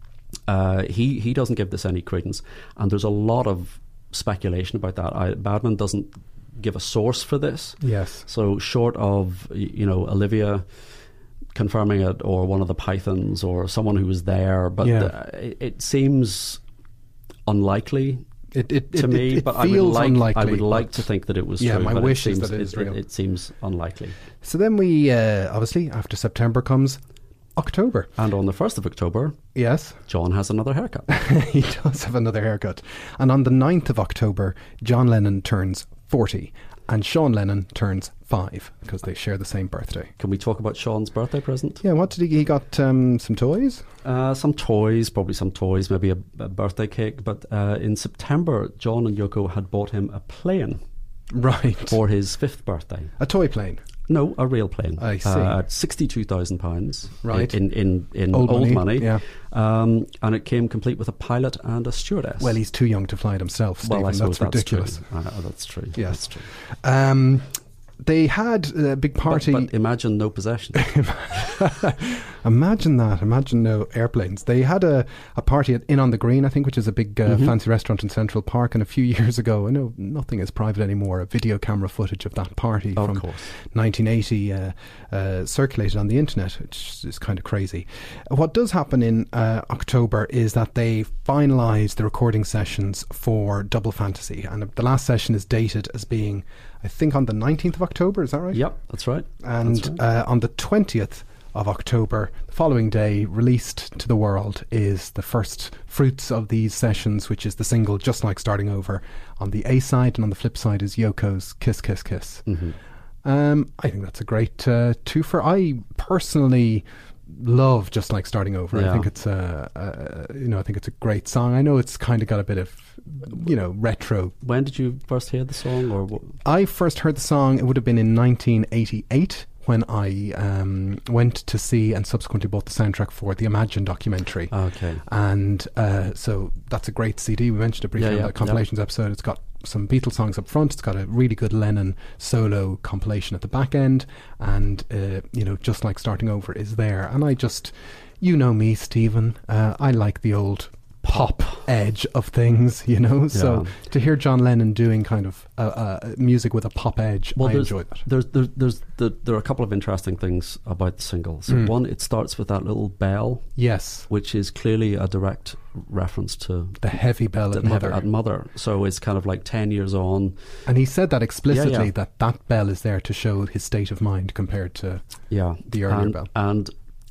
uh, he he doesn't give this any credence, and there's a lot of speculation about that. I, Badman doesn't give a source for this. Yes. So short of y- you know Olivia confirming it, or one of the Pythons, or someone who was there, but Yeah. uh, it, it seems unlikely It, it, to it, me. it, it but I would feels like unlikely. I would like but- to think that it was Yeah, true. my but wish it is seems, that it is it, real. It, seems unlikely. So then we, uh, obviously, after September comes October. And on the first of October, Yes. John has another haircut. He does have another haircut. And on the ninth of October, John Lennon turns forty and Sean Lennon turns five because they share the same birthday. Can we talk about Sean's birthday present? Yeah, what did he... He got um, some toys? Uh, some toys, probably some toys, maybe a, a birthday cake. But uh, in September, John and Yoko had bought him a plane. Right. for his fifth birthday. A toy plane. No, a real plane. I see. Uh, at sixty-two thousand pounds. Right. In, in, in Old old, money, money. yeah. Um, and it came complete with a pilot and a stewardess. Well, he's too young to fly it himself, Stephen. well, I suppose that's that's ridiculous. True. Uh, that's true. Yes. That's true. Um, they had a big party. But, but imagine no possessions. Imagine that. Imagine no airplanes. They had a, a party at Inn on the Green, I think, which is a big uh, mm-hmm. fancy restaurant in Central Park. And a few years ago, I know nothing is private anymore, a video camera footage of that party Of from course. nineteen eighty uh, uh, circulated on the internet, which is kind of crazy. What does happen in uh, October is that they finalise the recording sessions for Double Fantasy. And the last session is dated as being, I think, on the nineteenth of October. Is that right? Yep, that's right. And That's right. uh, on the twentieth of October, the following day, released to the world is the first fruits of these sessions, which is the single Just Like Starting Over on the A side, and on the flip side is Yoko's Kiss Kiss Kiss. Mm-hmm. Um, I think that's a great uh, twofer. I personally love Just Like Starting Over. Yeah. I think it's a, a you know I think it's a great song. I know it's kind of got a bit of you know retro. When did you first hear the song? Or what? I first heard the song, it would have been in nineteen eighty-eight, when I um, went to see and subsequently bought the soundtrack for the Imagine documentary. Okay. And uh, so that's a great C D. We mentioned it briefly Yeah, in yeah, the compilations yeah. episode. It's got some Beatles songs up front. It's got a really good Lennon solo compilation at the back end. And, uh, you know, Just Like Starting Over is there. And I just, you know me, Stephen, uh, I like the old pop edge of things, you know. So Yeah. to hear John Lennon doing kind of uh, uh, music with a pop edge, Well, I there's, enjoy that. There's, there's, there's the, there are a couple of interesting things about the single. So Mm. one, it starts with that little bell, Yes, which is clearly a direct reference to the heavy bell the at Mother. At Mother. So it's kind of like ten years on. And he said that explicitly, Yeah, yeah. that that bell is there to show his state of mind compared to Yeah. the earlier and, bell. And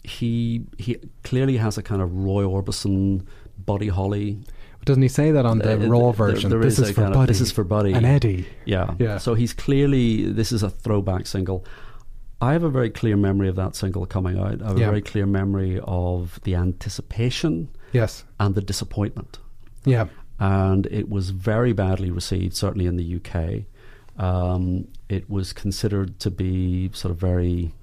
he he clearly has a kind of Roy Orbison, Buddy Holly. Doesn't he say that on the Uh, raw there- version? there this is is, a for kind of- Buddy. this is for Buddy. And Eddie. Yeah. Yeah. So he's clearly, this is a throwback single. I have a very clear memory of that single coming out. I have Yeah. a very clear memory of the anticipation Yes. and the disappointment. Yeah. And it was very badly received, certainly in the U K. Um, it was considered to be sort of very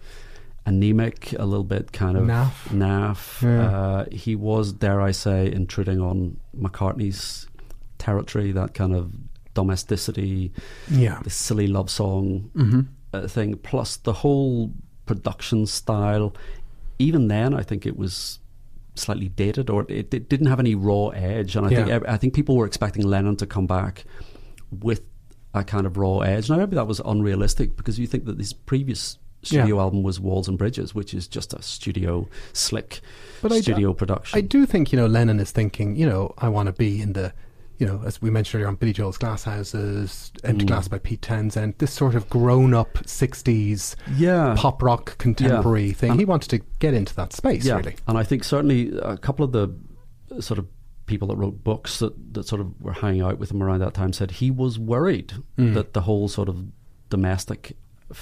anemic, a little bit kind of Naff. naff. Yeah. Uh, he was, dare I say, intruding on McCartney's territory, that kind of domesticity, Yeah. the silly love song Mm-hmm. uh, thing, plus the whole production style. Even then, I think it was slightly dated, or it, it didn't have any raw edge. And I think Yeah. ev- I think people were expecting Lennon to come back with a kind of raw edge. Now, maybe that was unrealistic, because you think that his previous studio Yeah. album was Walls and Bridges, which is just a studio slick But I d- studio production. I do think, you know, Lennon is thinking, you know, I want to be in the, you know, as we mentioned earlier on, Billy Joel's Glass Houses, Empty Mm. Glass by Pete Townsend, this sort of grown-up sixties yeah, pop rock contemporary Yeah. thing. And- He wanted to get into that space, yeah. really. And I think certainly a couple of the uh, sort of people that wrote books that, that sort of were hanging out with him around that time said he was worried Mm. that the whole sort of domestic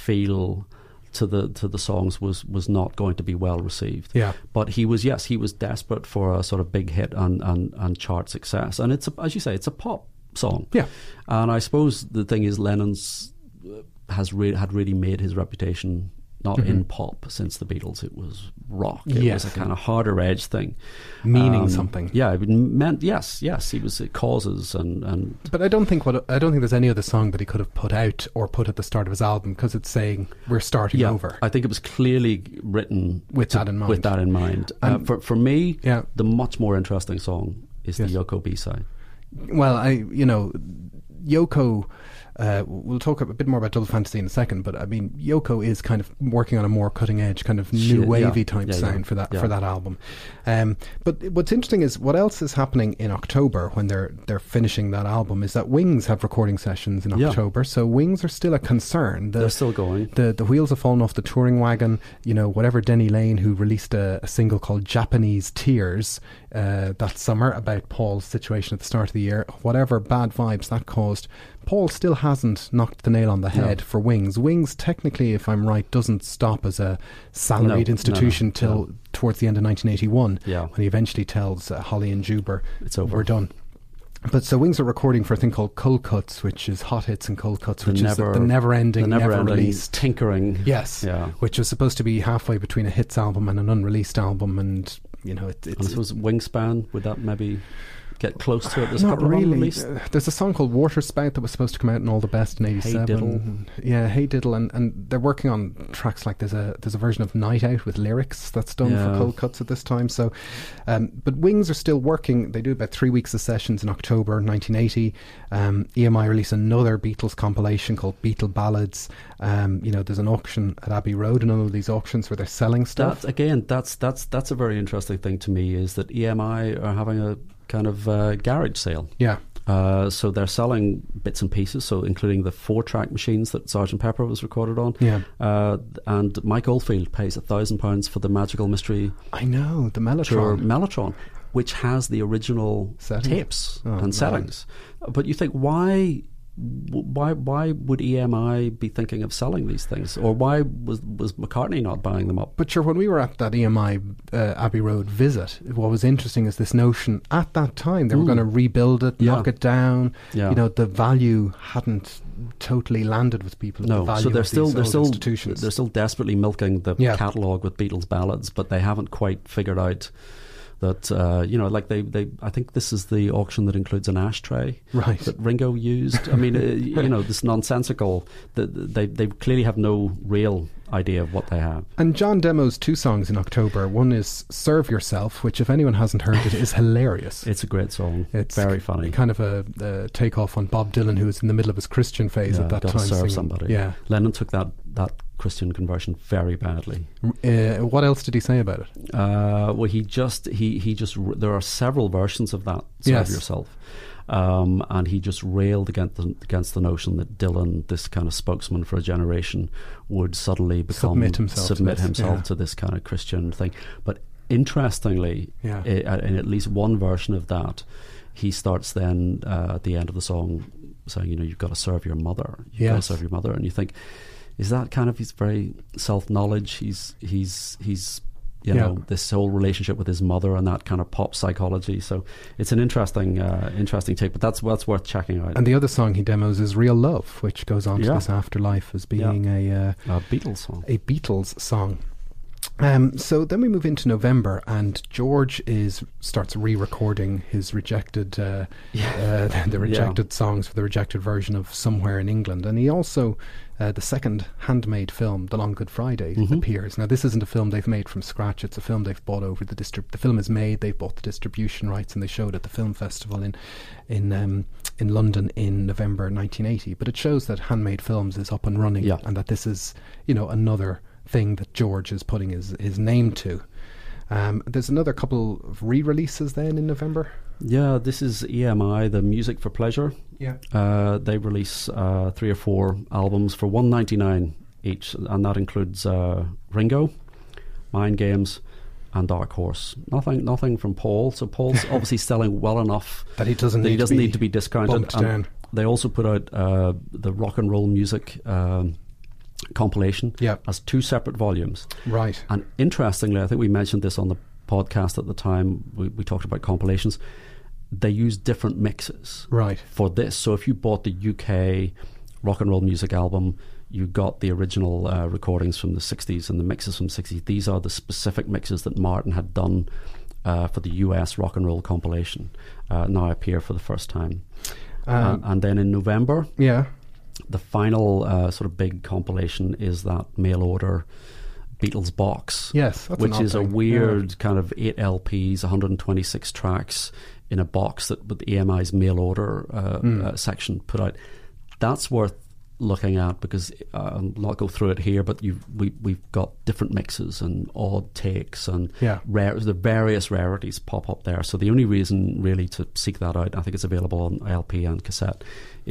feel to the to the songs was was not going to be well received. Yeah. But he was, yes, he was desperate for a sort of big hit and, and, and chart success. And it's, a, as you say, it's a pop song. Yeah. And I suppose the thing is, Lennon's uh, has re- had really made his reputation not Mm-hmm. in pop since the Beatles. It was rock. It Yes. was a kind of harder edge thing, Meaning Um, something. Yeah, it meant yes, yes. He was uh, causes and and But I don't think what I don't think there's any other song that he could have put out or put at the start of his album, because it's saying we're starting yeah. over. I think it was clearly written With that in mind. With that in mind. Uh, And- for for me, Yeah. the much more interesting song is Yes. the Yoko B side. Well, I you know, Yoko. Uh, we'll talk a bit more about Double Fantasy in a second, but I mean, Yoko is kind of working on a more cutting edge, kind of She- new yeah. wavy type Yeah, yeah. sound for that Yeah. for that album. Um, but what's interesting is what else is happening in October when they're they're finishing that album is that Wings have recording sessions in Yeah. October, so Wings are still a concern. The, They're still going. the the wheels have fallen off the touring wagon. You know, whatever Denny Lane, who released a, a single called Japanese Tears uh, that summer about Paul's situation at the start of the year, whatever bad vibes that caused, Paul still hasn't knocked the nail on the head No. for Wings. Wings, technically, if I'm right, doesn't stop as a salaried No, institution no, till no. towards the end of nineteen eighty-one, Yeah. when he eventually tells uh, Holly and Juber, It's over. we're done. But so Wings are recording for a thing called Cold Cuts, which is Hot Hits and Cold Cuts, The which never- is the, the never-ending, the never, never ending released. tinkering. Yes, Yeah. which was supposed to be halfway between a hits album and an unreleased album, and you know, it, And it's I suppose Wingspan, would that maybe get close to it? There's a not couple of really. unreleased. Uh, there's a song called Water Spout that was supposed to come out in All the Best in eighty-seven. Diddle. And- yeah, Hey Diddle, and, and they're working on tracks like there's a there's a version of Night Out with lyrics that's done Yeah. for Cold Cuts at this time. So, um, but Wings are still working. They do about three weeks of sessions in October nineteen eighty. Um, E M I release another Beatles compilation called Beatle Ballads. Um, you know, there's an auction at Abbey Road and all of these auctions where they're selling stuff. That, again, that's that's that's a very interesting thing to me, is that E M I are having a kind of uh, garage sale. yeah. Uh, so they're selling bits and pieces, so including the four-track machines that Sergeant Pepper was recorded on. Yeah. Uh, and Mike Oldfield pays a thousand pounds for the Magical Mystery I know, the Tour Mellotron. Mellotron, which has the original Settings. tapes Oh, and right. settings. But you think, why? Why why would E M I be thinking of selling these things, or why was was McCartney not buying them up? But sure, when we were at that E M I uh, Abbey Road visit, what was interesting is this notion at that time they were Mm. going to rebuild it, Yeah. knock it down. Yeah. You know, the value hadn't totally landed with people. the No, value so they're of still these they're old still institutions. they're still desperately milking the Yeah. catalogue with Beatles ballads, but they haven't quite figured out that uh, you know, like they, they I think this is the auction that includes an ashtray Right. that Ringo used. I mean, uh, you know, this nonsensical. The, they they clearly have no real idea of what they have. And John demos two songs in October. One is Serve Yourself, which if anyone hasn't heard it is hilarious. It's a great song. It's very funny. Kind of a, a takeoff on Bob Dylan, who was in the middle of his Christian phase Yeah, at that gotta time. serve singing. somebody. Yeah. Lennon took that that Christian conversion very badly. Uh, what else did he say about it? Uh, well, he just he he just there are several versions of that. Serve Yes. Yourself, um, and he just railed against the, against the notion that Dylan, this kind of spokesman for a generation, would suddenly become Submit himself to submit this, himself yeah. to this kind of Christian thing. But interestingly, Yeah. i- in at least one version of that, he starts then uh, at the end of the song saying, you know, you've got to serve your mother. You've got to Yes. serve your mother, and you think, is that kind of his very self-knowledge? He's he's he's you Yeah. know, this whole relationship with his mother and that kind of pop psychology. So it's an interesting uh, interesting take, but that's that's worth checking out. And the other song he demos is Real Love, which goes on to Yeah. this afterlife as being a uh, a Beatles song. a Beatles song. Um, so then we move into November, and George is starts re-recording his rejected, uh, uh, the rejected songs for the rejected version of Somewhere in England, and he also uh, the second handmade film, The Long Good Friday, Mm-hmm. appears. Now this isn't a film they've made from scratch; it's a film they've bought over the distrib. The film is made; they've bought the distribution rights, and they showed at the film festival in in um, in London in November nineteen eighty. But it shows that Handmade Films is up and running, Yeah. and that this is, you know, another thing that George is putting his, his name to. Um, there's another couple of re-releases then in November. Yeah, this is E M I, the Music for Pleasure. Yeah. Uh, they release uh, three or four albums for one ninety-nine each, and that includes uh, Ringo, Mind Games, and Dark Horse. Nothing, nothing from Paul. So Paul's obviously selling well enough That he doesn't that need he doesn't to be need to be discounted. bumped And down. they also put out uh, the rock and roll music um, compilation Yeah. as two separate volumes. Right. And interestingly, I think we mentioned this on the podcast at the time. We, we talked about compilations. They use different mixes Right. for this. So if you bought the U K rock and roll music album, you got the original uh, recordings from the sixties and the mixes from the sixties. These are the specific mixes that Martin had done uh, for the U S rock and roll compilation. Uh, now appear for the first time. Um, uh, and then in November, Yeah. the final uh, sort of big compilation is that mail order Beatles box. Yes, that's an which odd is a thing. weird kind of eight L Ps, one hundred twenty-six tracks in a box that with E M I's mail order uh, Hmm. uh, section put out. That's worth looking at because uh, I'll not go through it here, but you've, we, we've got different mixes and odd takes and Yeah. rare, the various rarities pop up there. So the only reason really to seek that out, I think it's available on L P and cassette, is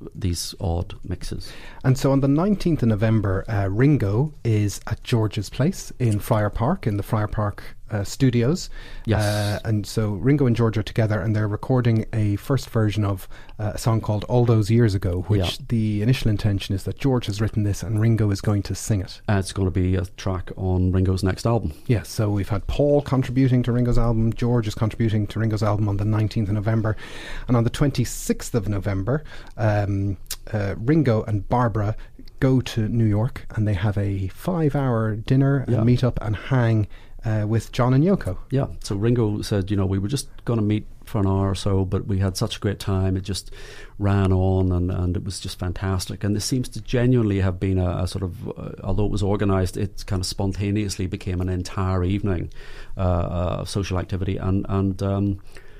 these odd mixes. And so on the nineteenth of November, uh, Ringo is at George's place in Friar Park, in the Friar Park uh, studios. Yes. Uh, and so Ringo and George are together, and they're recording a first version of uh, a song called All Those Years Ago, which Yeah. the initial intention is that George has written this and Ringo is going to sing it. Uh, it's going to be a track on Ringo's next album. Yes, so we've had Paul contributing to Ringo's album, George is contributing to Ringo's album on the nineteenth of November, and on the twenty-sixth of November, um, uh, Ringo and Barbara go to New York and they have a five-hour dinner Yeah. and meet up and hang uh, with John and Yoko. Yeah, so Ringo said, you know, we were just going to meet for an hour or so, but we had such a great time. It just ran on, and, and it was just fantastic. And this seems to genuinely have been a, a sort of, uh, although it was organised, it kind of spontaneously became an entire evening uh, of social activity. And, and um,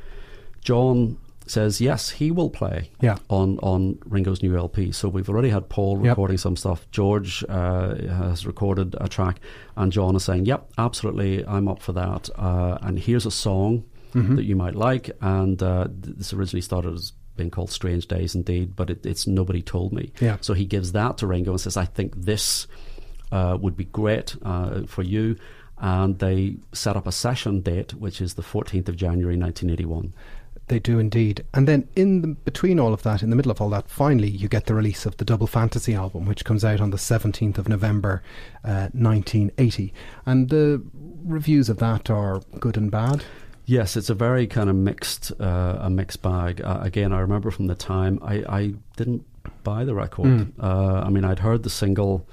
John says, yes, he will play Yeah. on, on Ringo's new L P. So we've already had Paul Yep. recording some stuff. George uh, has recorded a track, and John is saying, yep, absolutely, I'm up for that. Uh, and here's a song Mm-hmm. that you might like. And uh, th- this originally started as being called Strange Days Indeed, but it, it's Nobody Told Me. Yeah. So he gives that to Ringo and says, I think this uh, would be great uh, for you. And they set up a session date, which is the fourteenth of January nineteen eighty-one. They do indeed. And then in the, between all of that, in the middle of all that, finally you get the release of the Double Fantasy album, which comes out on the seventeenth of November uh, nineteen eighty. And the reviews of that are good and bad. Yes, it's a very kind of mixed, uh, a mixed bag. Uh, again, I remember from the time I, I didn't buy the record. Mm. Uh, I mean, I'd heard the single.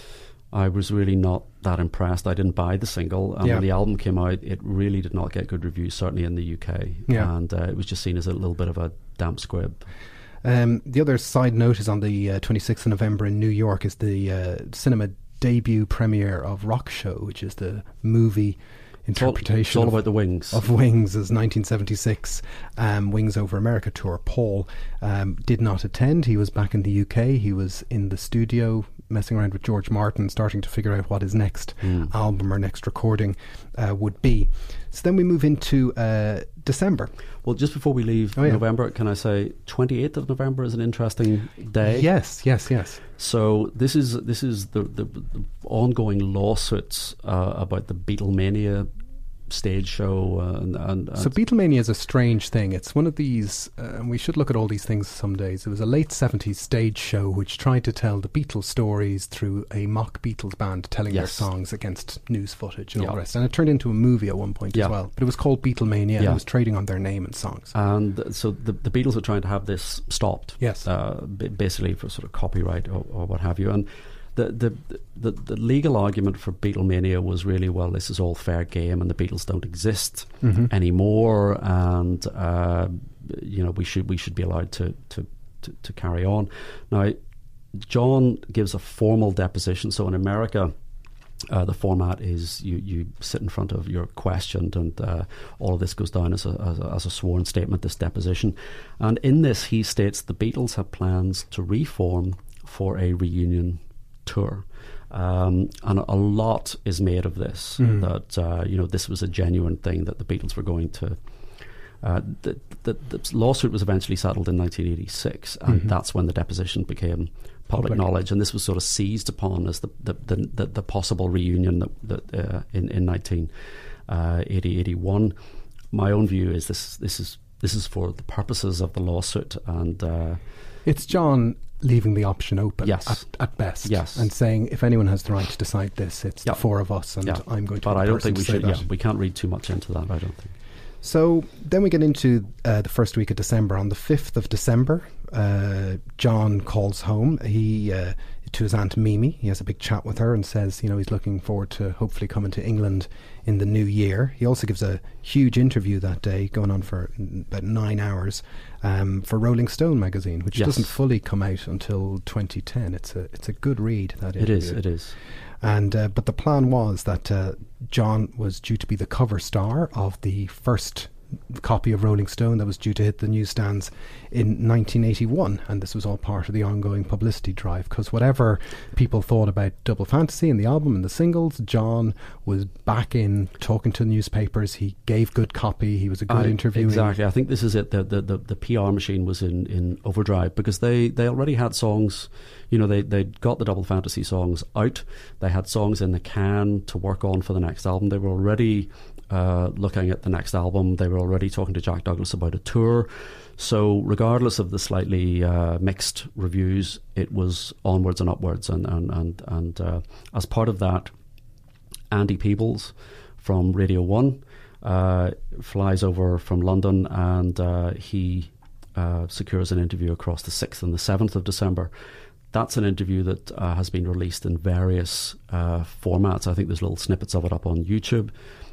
I was really not that impressed. I didn't buy the single. And Yeah. when the album came out, it really did not get good reviews, certainly in the U K. Yeah. And uh, it was just seen as a little bit of a damp squib. Um, the other side note is on the uh, twenty-sixth of November in New York is the uh, cinema debut premiere of Rock Show, which is the movie interpretation It's all, it's all of, about the Wings. of Wings as nineteen seventy-six um, Wings Over America tour. Paul um, did not attend. He was back in the U K. He was in the studio messing around with George Martin, starting to figure out what his next Mm. album or next recording uh, would be. So then we move into uh, December. Well, just before we leave Oh, yeah. November, can I say twenty-eighth of November is an interesting day? Yes, yes, yes. So this is this is the, the, the ongoing lawsuits uh, about the Beatlemania stage show, uh, and, and, and So Beatlemania is a strange thing. It's one of these, uh, and we should look at all these things some days. It was a late seventies stage show which tried to tell the Beatles stories through a mock Beatles band telling their Yes. songs against news footage and all Yeah. the rest. And it turned into a movie at one point Yeah. as well. But it was called Beatlemania and Yeah. it was trading on their name and songs. and so the the Beatles were trying to have this stopped. Yes. uh, b- basically for sort of copyright or, or what have you. And the, the the the legal argument for Beatlemania was really, well, this is all fair game, and the Beatles don't exist Mhm. anymore, and uh, you know we should we should be allowed to to, to to carry on. Now, John gives a formal deposition. So in America, Uh, the format is you, you sit in front of, you're questioned, and uh, all of this goes down as a, as a as a sworn statement, this deposition. And in this, he states the Beatles have plans to reform for a reunion tour. Um, and a lot is made of this, Mm. that uh, you know this was a genuine thing, that the Beatles were going to. Uh, the, the, the lawsuit was eventually settled in nineteen eighty-six, and Mhm. that's when the deposition became public, Public. knowledge, and this was sort of seized upon as the the, the, the, the possible reunion that, that uh, in in nineteen eighty, eighty-one. My own view is this this is this is for the purposes of the lawsuit, and uh, It's John leaving the option open Yes. at, at best. Yes. And saying, if anyone has the right to decide this, it's Yeah. the four of us, and yeah. I'm going to But be the I don't person think we to say should. that. Yeah, we can't read too much into that. I don't think. So then we get into uh, the first week of December. On the fifth of December, uh, John calls home. He uh, to his Aunt Mimi. He has a big chat with her and says, you know, he's looking forward to hopefully coming to England in the new year. He also gives a huge interview that day, going on for about nine hours, um, for Rolling Stone magazine, which Yes. doesn't fully come out until twenty ten. It's a it's a good read, that It interview. is. It is. And uh, but the plan was that uh, John was due to be the cover star of the first copy of Rolling Stone that was due to hit the newsstands in nineteen eighty-one, and this was all part of the ongoing publicity drive, because whatever people thought about Double Fantasy and the album and the singles, John was back in talking to newspapers. He gave good copy. He was a good I, interviewer. Exactly. I think this is it. The, the, the, the P R machine was in, in overdrive, because they, they already had songs. You know, they, they'd got the Double Fantasy songs out. They had songs in the can to work on for the next album. They were already uh, looking at the next album. They were already talking to Jack Douglas about a tour. So regardless of the slightly uh, mixed reviews, it was onwards and upwards. And, and, and, and uh, as part of that, Andy Peebles from Radio one uh, flies over from London, and uh, he uh, secures an interview across the sixth and the seventh of December. That's an interview that uh, has been released in various uh, formats. I think there's little snippets of it up on YouTube,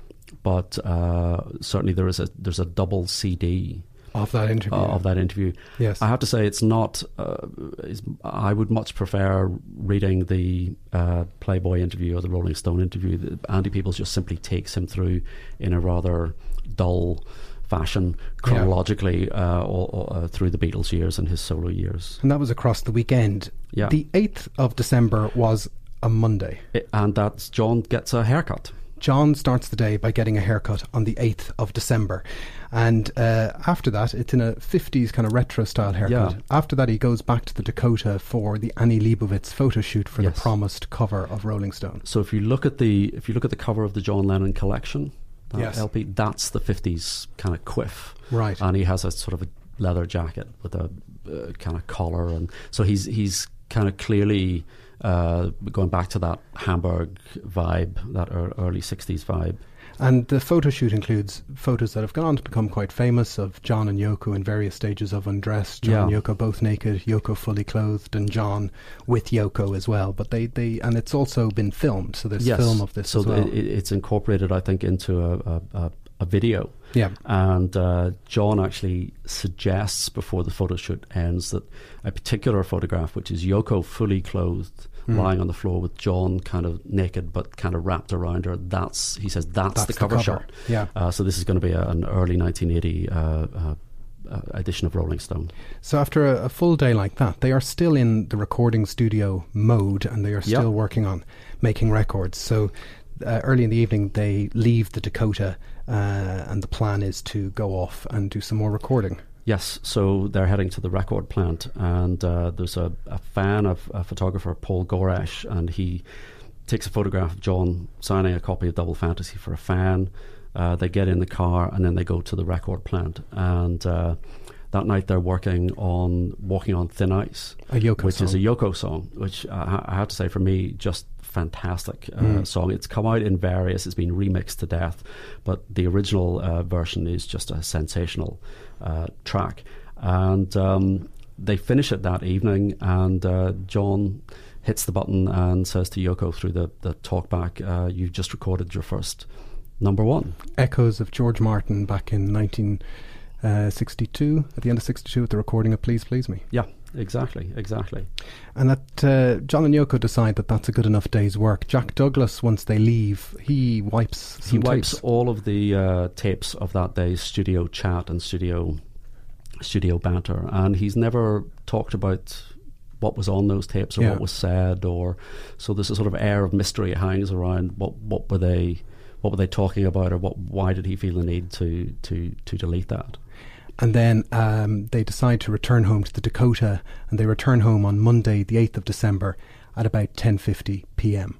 but uh, certainly there is a there's a double C D of that interview. Uh, of that interview. Yes, I have to say it's not. Uh, it's, I would much prefer reading the uh, Playboy interview or the Rolling Stone interview. Andy Peebles just simply takes him through in a rather dull fashion, chronologically, yeah. uh, all, all, uh, through the Beatles years and his solo years. And that was across the weekend. Yeah. The eighth of December was a Monday. It, and that's John gets a haircut. John starts the day by getting a haircut on the eighth of December. And uh, after that, it's in a fifties kind of retro style haircut. Yeah. After that, he goes back to the Dakota for the Annie Leibovitz photo shoot for yes. the promised cover of Rolling Stone. So if you look at the if you look at the cover of the John Lennon collection, that yes. L P, that's the fifties kind of quiff. Right. And he has a sort of a leather jacket with a uh, kind of collar, and so he's he's kind of clearly uh, going back to that Hamburg vibe, that early sixties vibe. And the photo shoot includes photos that have gone on to become quite famous of John and Yoko in various stages of undress. John yeah. and Yoko both naked, Yoko fully clothed, and John with Yoko as well. But they, they and it's also been filmed, so there's yes. film of this so as well. So it, it's incorporated, I think, into a, a, a, a video. Yeah. And uh, John actually suggests before the photo shoot ends that a particular photograph, which is Yoko fully clothed, mm. lying on the floor with John kind of naked but kind of wrapped around her, that's, he says, that's, that's the, cover the cover shot. Yeah. Uh, so this is going to be a, an early nineteen eighty uh, uh, uh, edition of Rolling Stone. So after a, a full day like that, they are still in the recording studio mode, and they are still yep. working on making records. So uh, early in the evening, they leave the Dakota, uh, and the plan is to go off and do some more recording. Yes, so they're heading to the record plant, and uh, there's a, a fan of a photographer, Paul Goresh, and he takes a photograph of John signing a copy of Double Fantasy for a fan. Uh, they get in the car, and then they go to the record plant. And uh, that night they're working on Walking on Thin Ice, a Yoko which song. is a Yoko song, which I, I have to say, for me, just fantastic uh, mm. song. It's come out in various, it's been remixed to death, but the original uh, version is just a sensational uh, track. And um, they finish it that evening, and uh, John hits the button and says to Yoko through the, the talkback, uh, you've just recorded your first number one. Echoes of George Martin back in nineteen sixty-two, at the end of sixty-two, with the recording of Please Please Me. Yeah, exactly, exactly. And that uh, John and Yoko decide that that's a good enough day's work. Jack Douglas, once they leave, he wipes some He wipes tapes. all of the uh, tapes of that day's studio chat and studio studio banter, and he's never talked about what was on those tapes or yeah. what was said, or so there's a sort of air of mystery hangs around what what were they what were they talking about, or what why did he feel the need to to to delete that. And then um, they decide to return home to the Dakota, and they return home on Monday the eighth of December at about ten fifty p.m.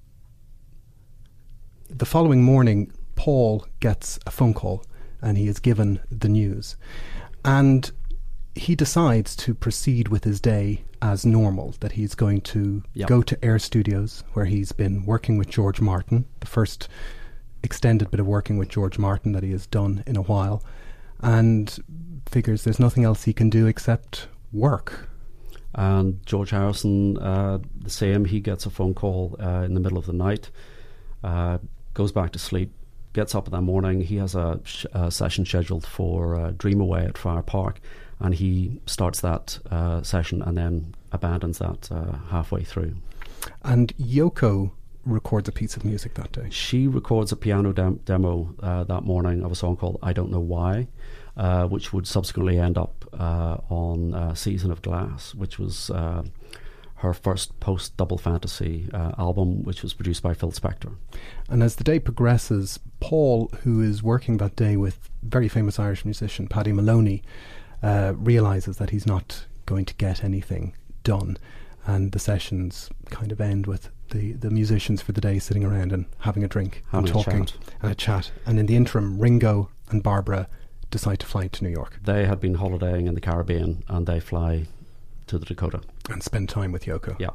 The following morning, Paul gets a phone call, and he is given the news, and he decides to proceed with his day as normal, that he's going to yep. go to Air Studios, where he's been working with George Martin, the first extended bit of working with George Martin that he has done in a while, and figures there's nothing else he can do except work. And George Harrison, uh, the same, he gets a phone call uh, in the middle of the night, uh, goes back to sleep, gets up in the morning. He has a, sh- a session scheduled for uh, Dream Away at Fire Park, and he starts that uh, session and then abandons that uh, halfway through. And Yoko records a piece of music that day? She records a piano dem- demo uh, that morning of a song called I Don't Know Why, uh, which would subsequently end up uh, on uh, Season of Glass, which was uh, her first post-Double Fantasy uh, album, which was produced by Phil Spector. And as the day progresses, Paul, who is working that day with very famous Irish musician Paddy Maloney, uh, realises that he's not going to get anything done, and the sessions kind of end with the, the musicians for the day sitting around and having a drink having and talking a chat. and a chat. And in the interim, Ringo and Barbara decide to fly to New York. They had been holidaying in the Caribbean, and they fly to the Dakota and spend time with Yoko. Yeah.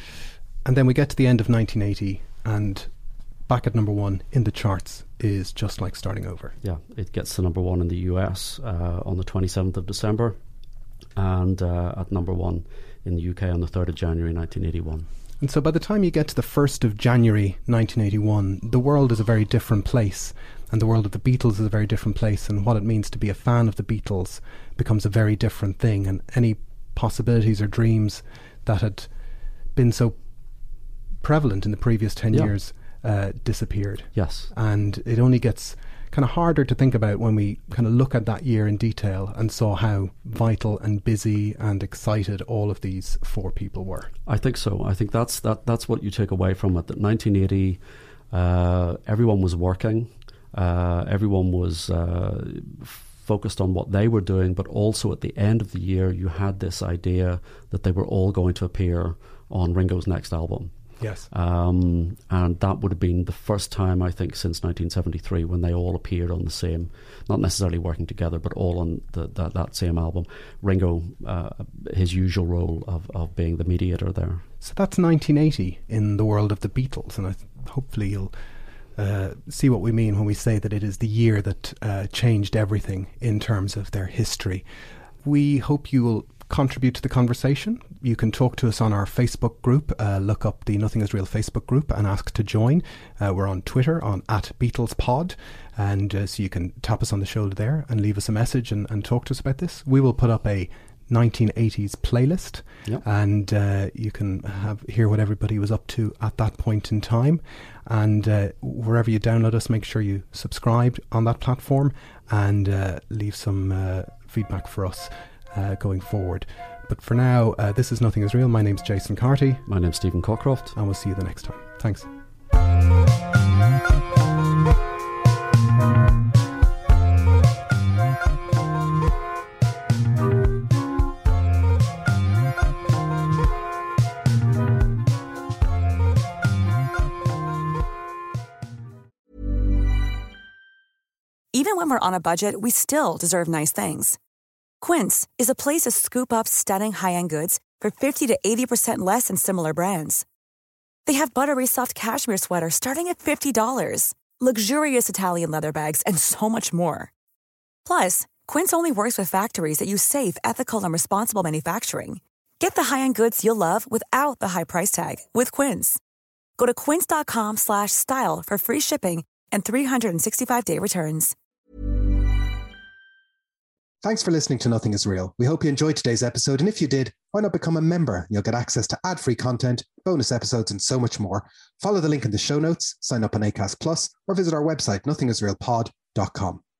And then we get to the end of nineteen eighty, and back at number one in the charts is Just Like Starting Over. Yeah, it gets to number one in the U S uh, on the twenty-seventh of December, and uh, at number one in the U K on the third of January nineteen eighty-one. And so by the time you get to the first of January nineteen eighty-one, the world is a very different place, and the world of the Beatles is a very different place, and what it means to be a fan of the Beatles becomes a very different thing, and any possibilities or dreams that had been so prevalent in the previous ten yeah. years uh, disappeared. Yes. And it only gets kind of harder to think about when we kind of look at that year in detail and saw how vital and busy and excited all of these four people were. I think so. I think that's that. That's what you take away from it. That nineteen eighty, uh, everyone was working. Uh, everyone was uh, focused on what they were doing, but also at the end of the year, you had this idea that they were all going to appear on Ringo's next album. Yes. Um, and that would have been the first time, I think, since nineteen seventy-three when they all appeared on the same, not necessarily working together, but all on the, that, that same album. Ringo, uh, his usual role of, of being the mediator there. So that's nineteen eighty in the world of the Beatles, and I th- hopefully you'll uh, see what we mean when we say that it is the year that uh, changed everything in terms of their history. We hope you will contribute to the conversation. You can talk to us on our Facebook group. Uh, look up the Nothing Is Real Facebook group and ask to join. Uh, we're on Twitter on at BeatlesPod, and uh, so you can tap us on the shoulder there and leave us a message and, and talk to us about this. We will put up a nineteen eighties playlist, yep. and uh, you can have hear what everybody was up to at that point in time. And uh, wherever you download us, make sure you subscribe on that platform and uh, leave some uh, feedback for us Uh, going forward. But for now, uh, this is Nothing Is Real. My name's Jason Carty. My name's Stephen Cockcroft. And we'll see you the next time. Thanks. Even when we're on a budget, we still deserve nice things. Quince is a place to scoop up stunning high-end goods for fifty to eighty percent less than similar brands. They have buttery soft cashmere sweaters starting at fifty dollars, luxurious Italian leather bags, and so much more. Plus, Quince only works with factories that use safe, ethical, and responsible manufacturing. Get the high-end goods you'll love without the high price tag with Quince. Go to quince.com slash style for free shipping and three sixty-five day returns. Thanks for listening to Nothing Is Real. We hope you enjoyed today's episode, and if you did, why not become a member? You'll get access to ad-free content, bonus episodes, and so much more. Follow the link in the show notes, sign up on Acast Plus, or visit our website, nothing is real pod dot com.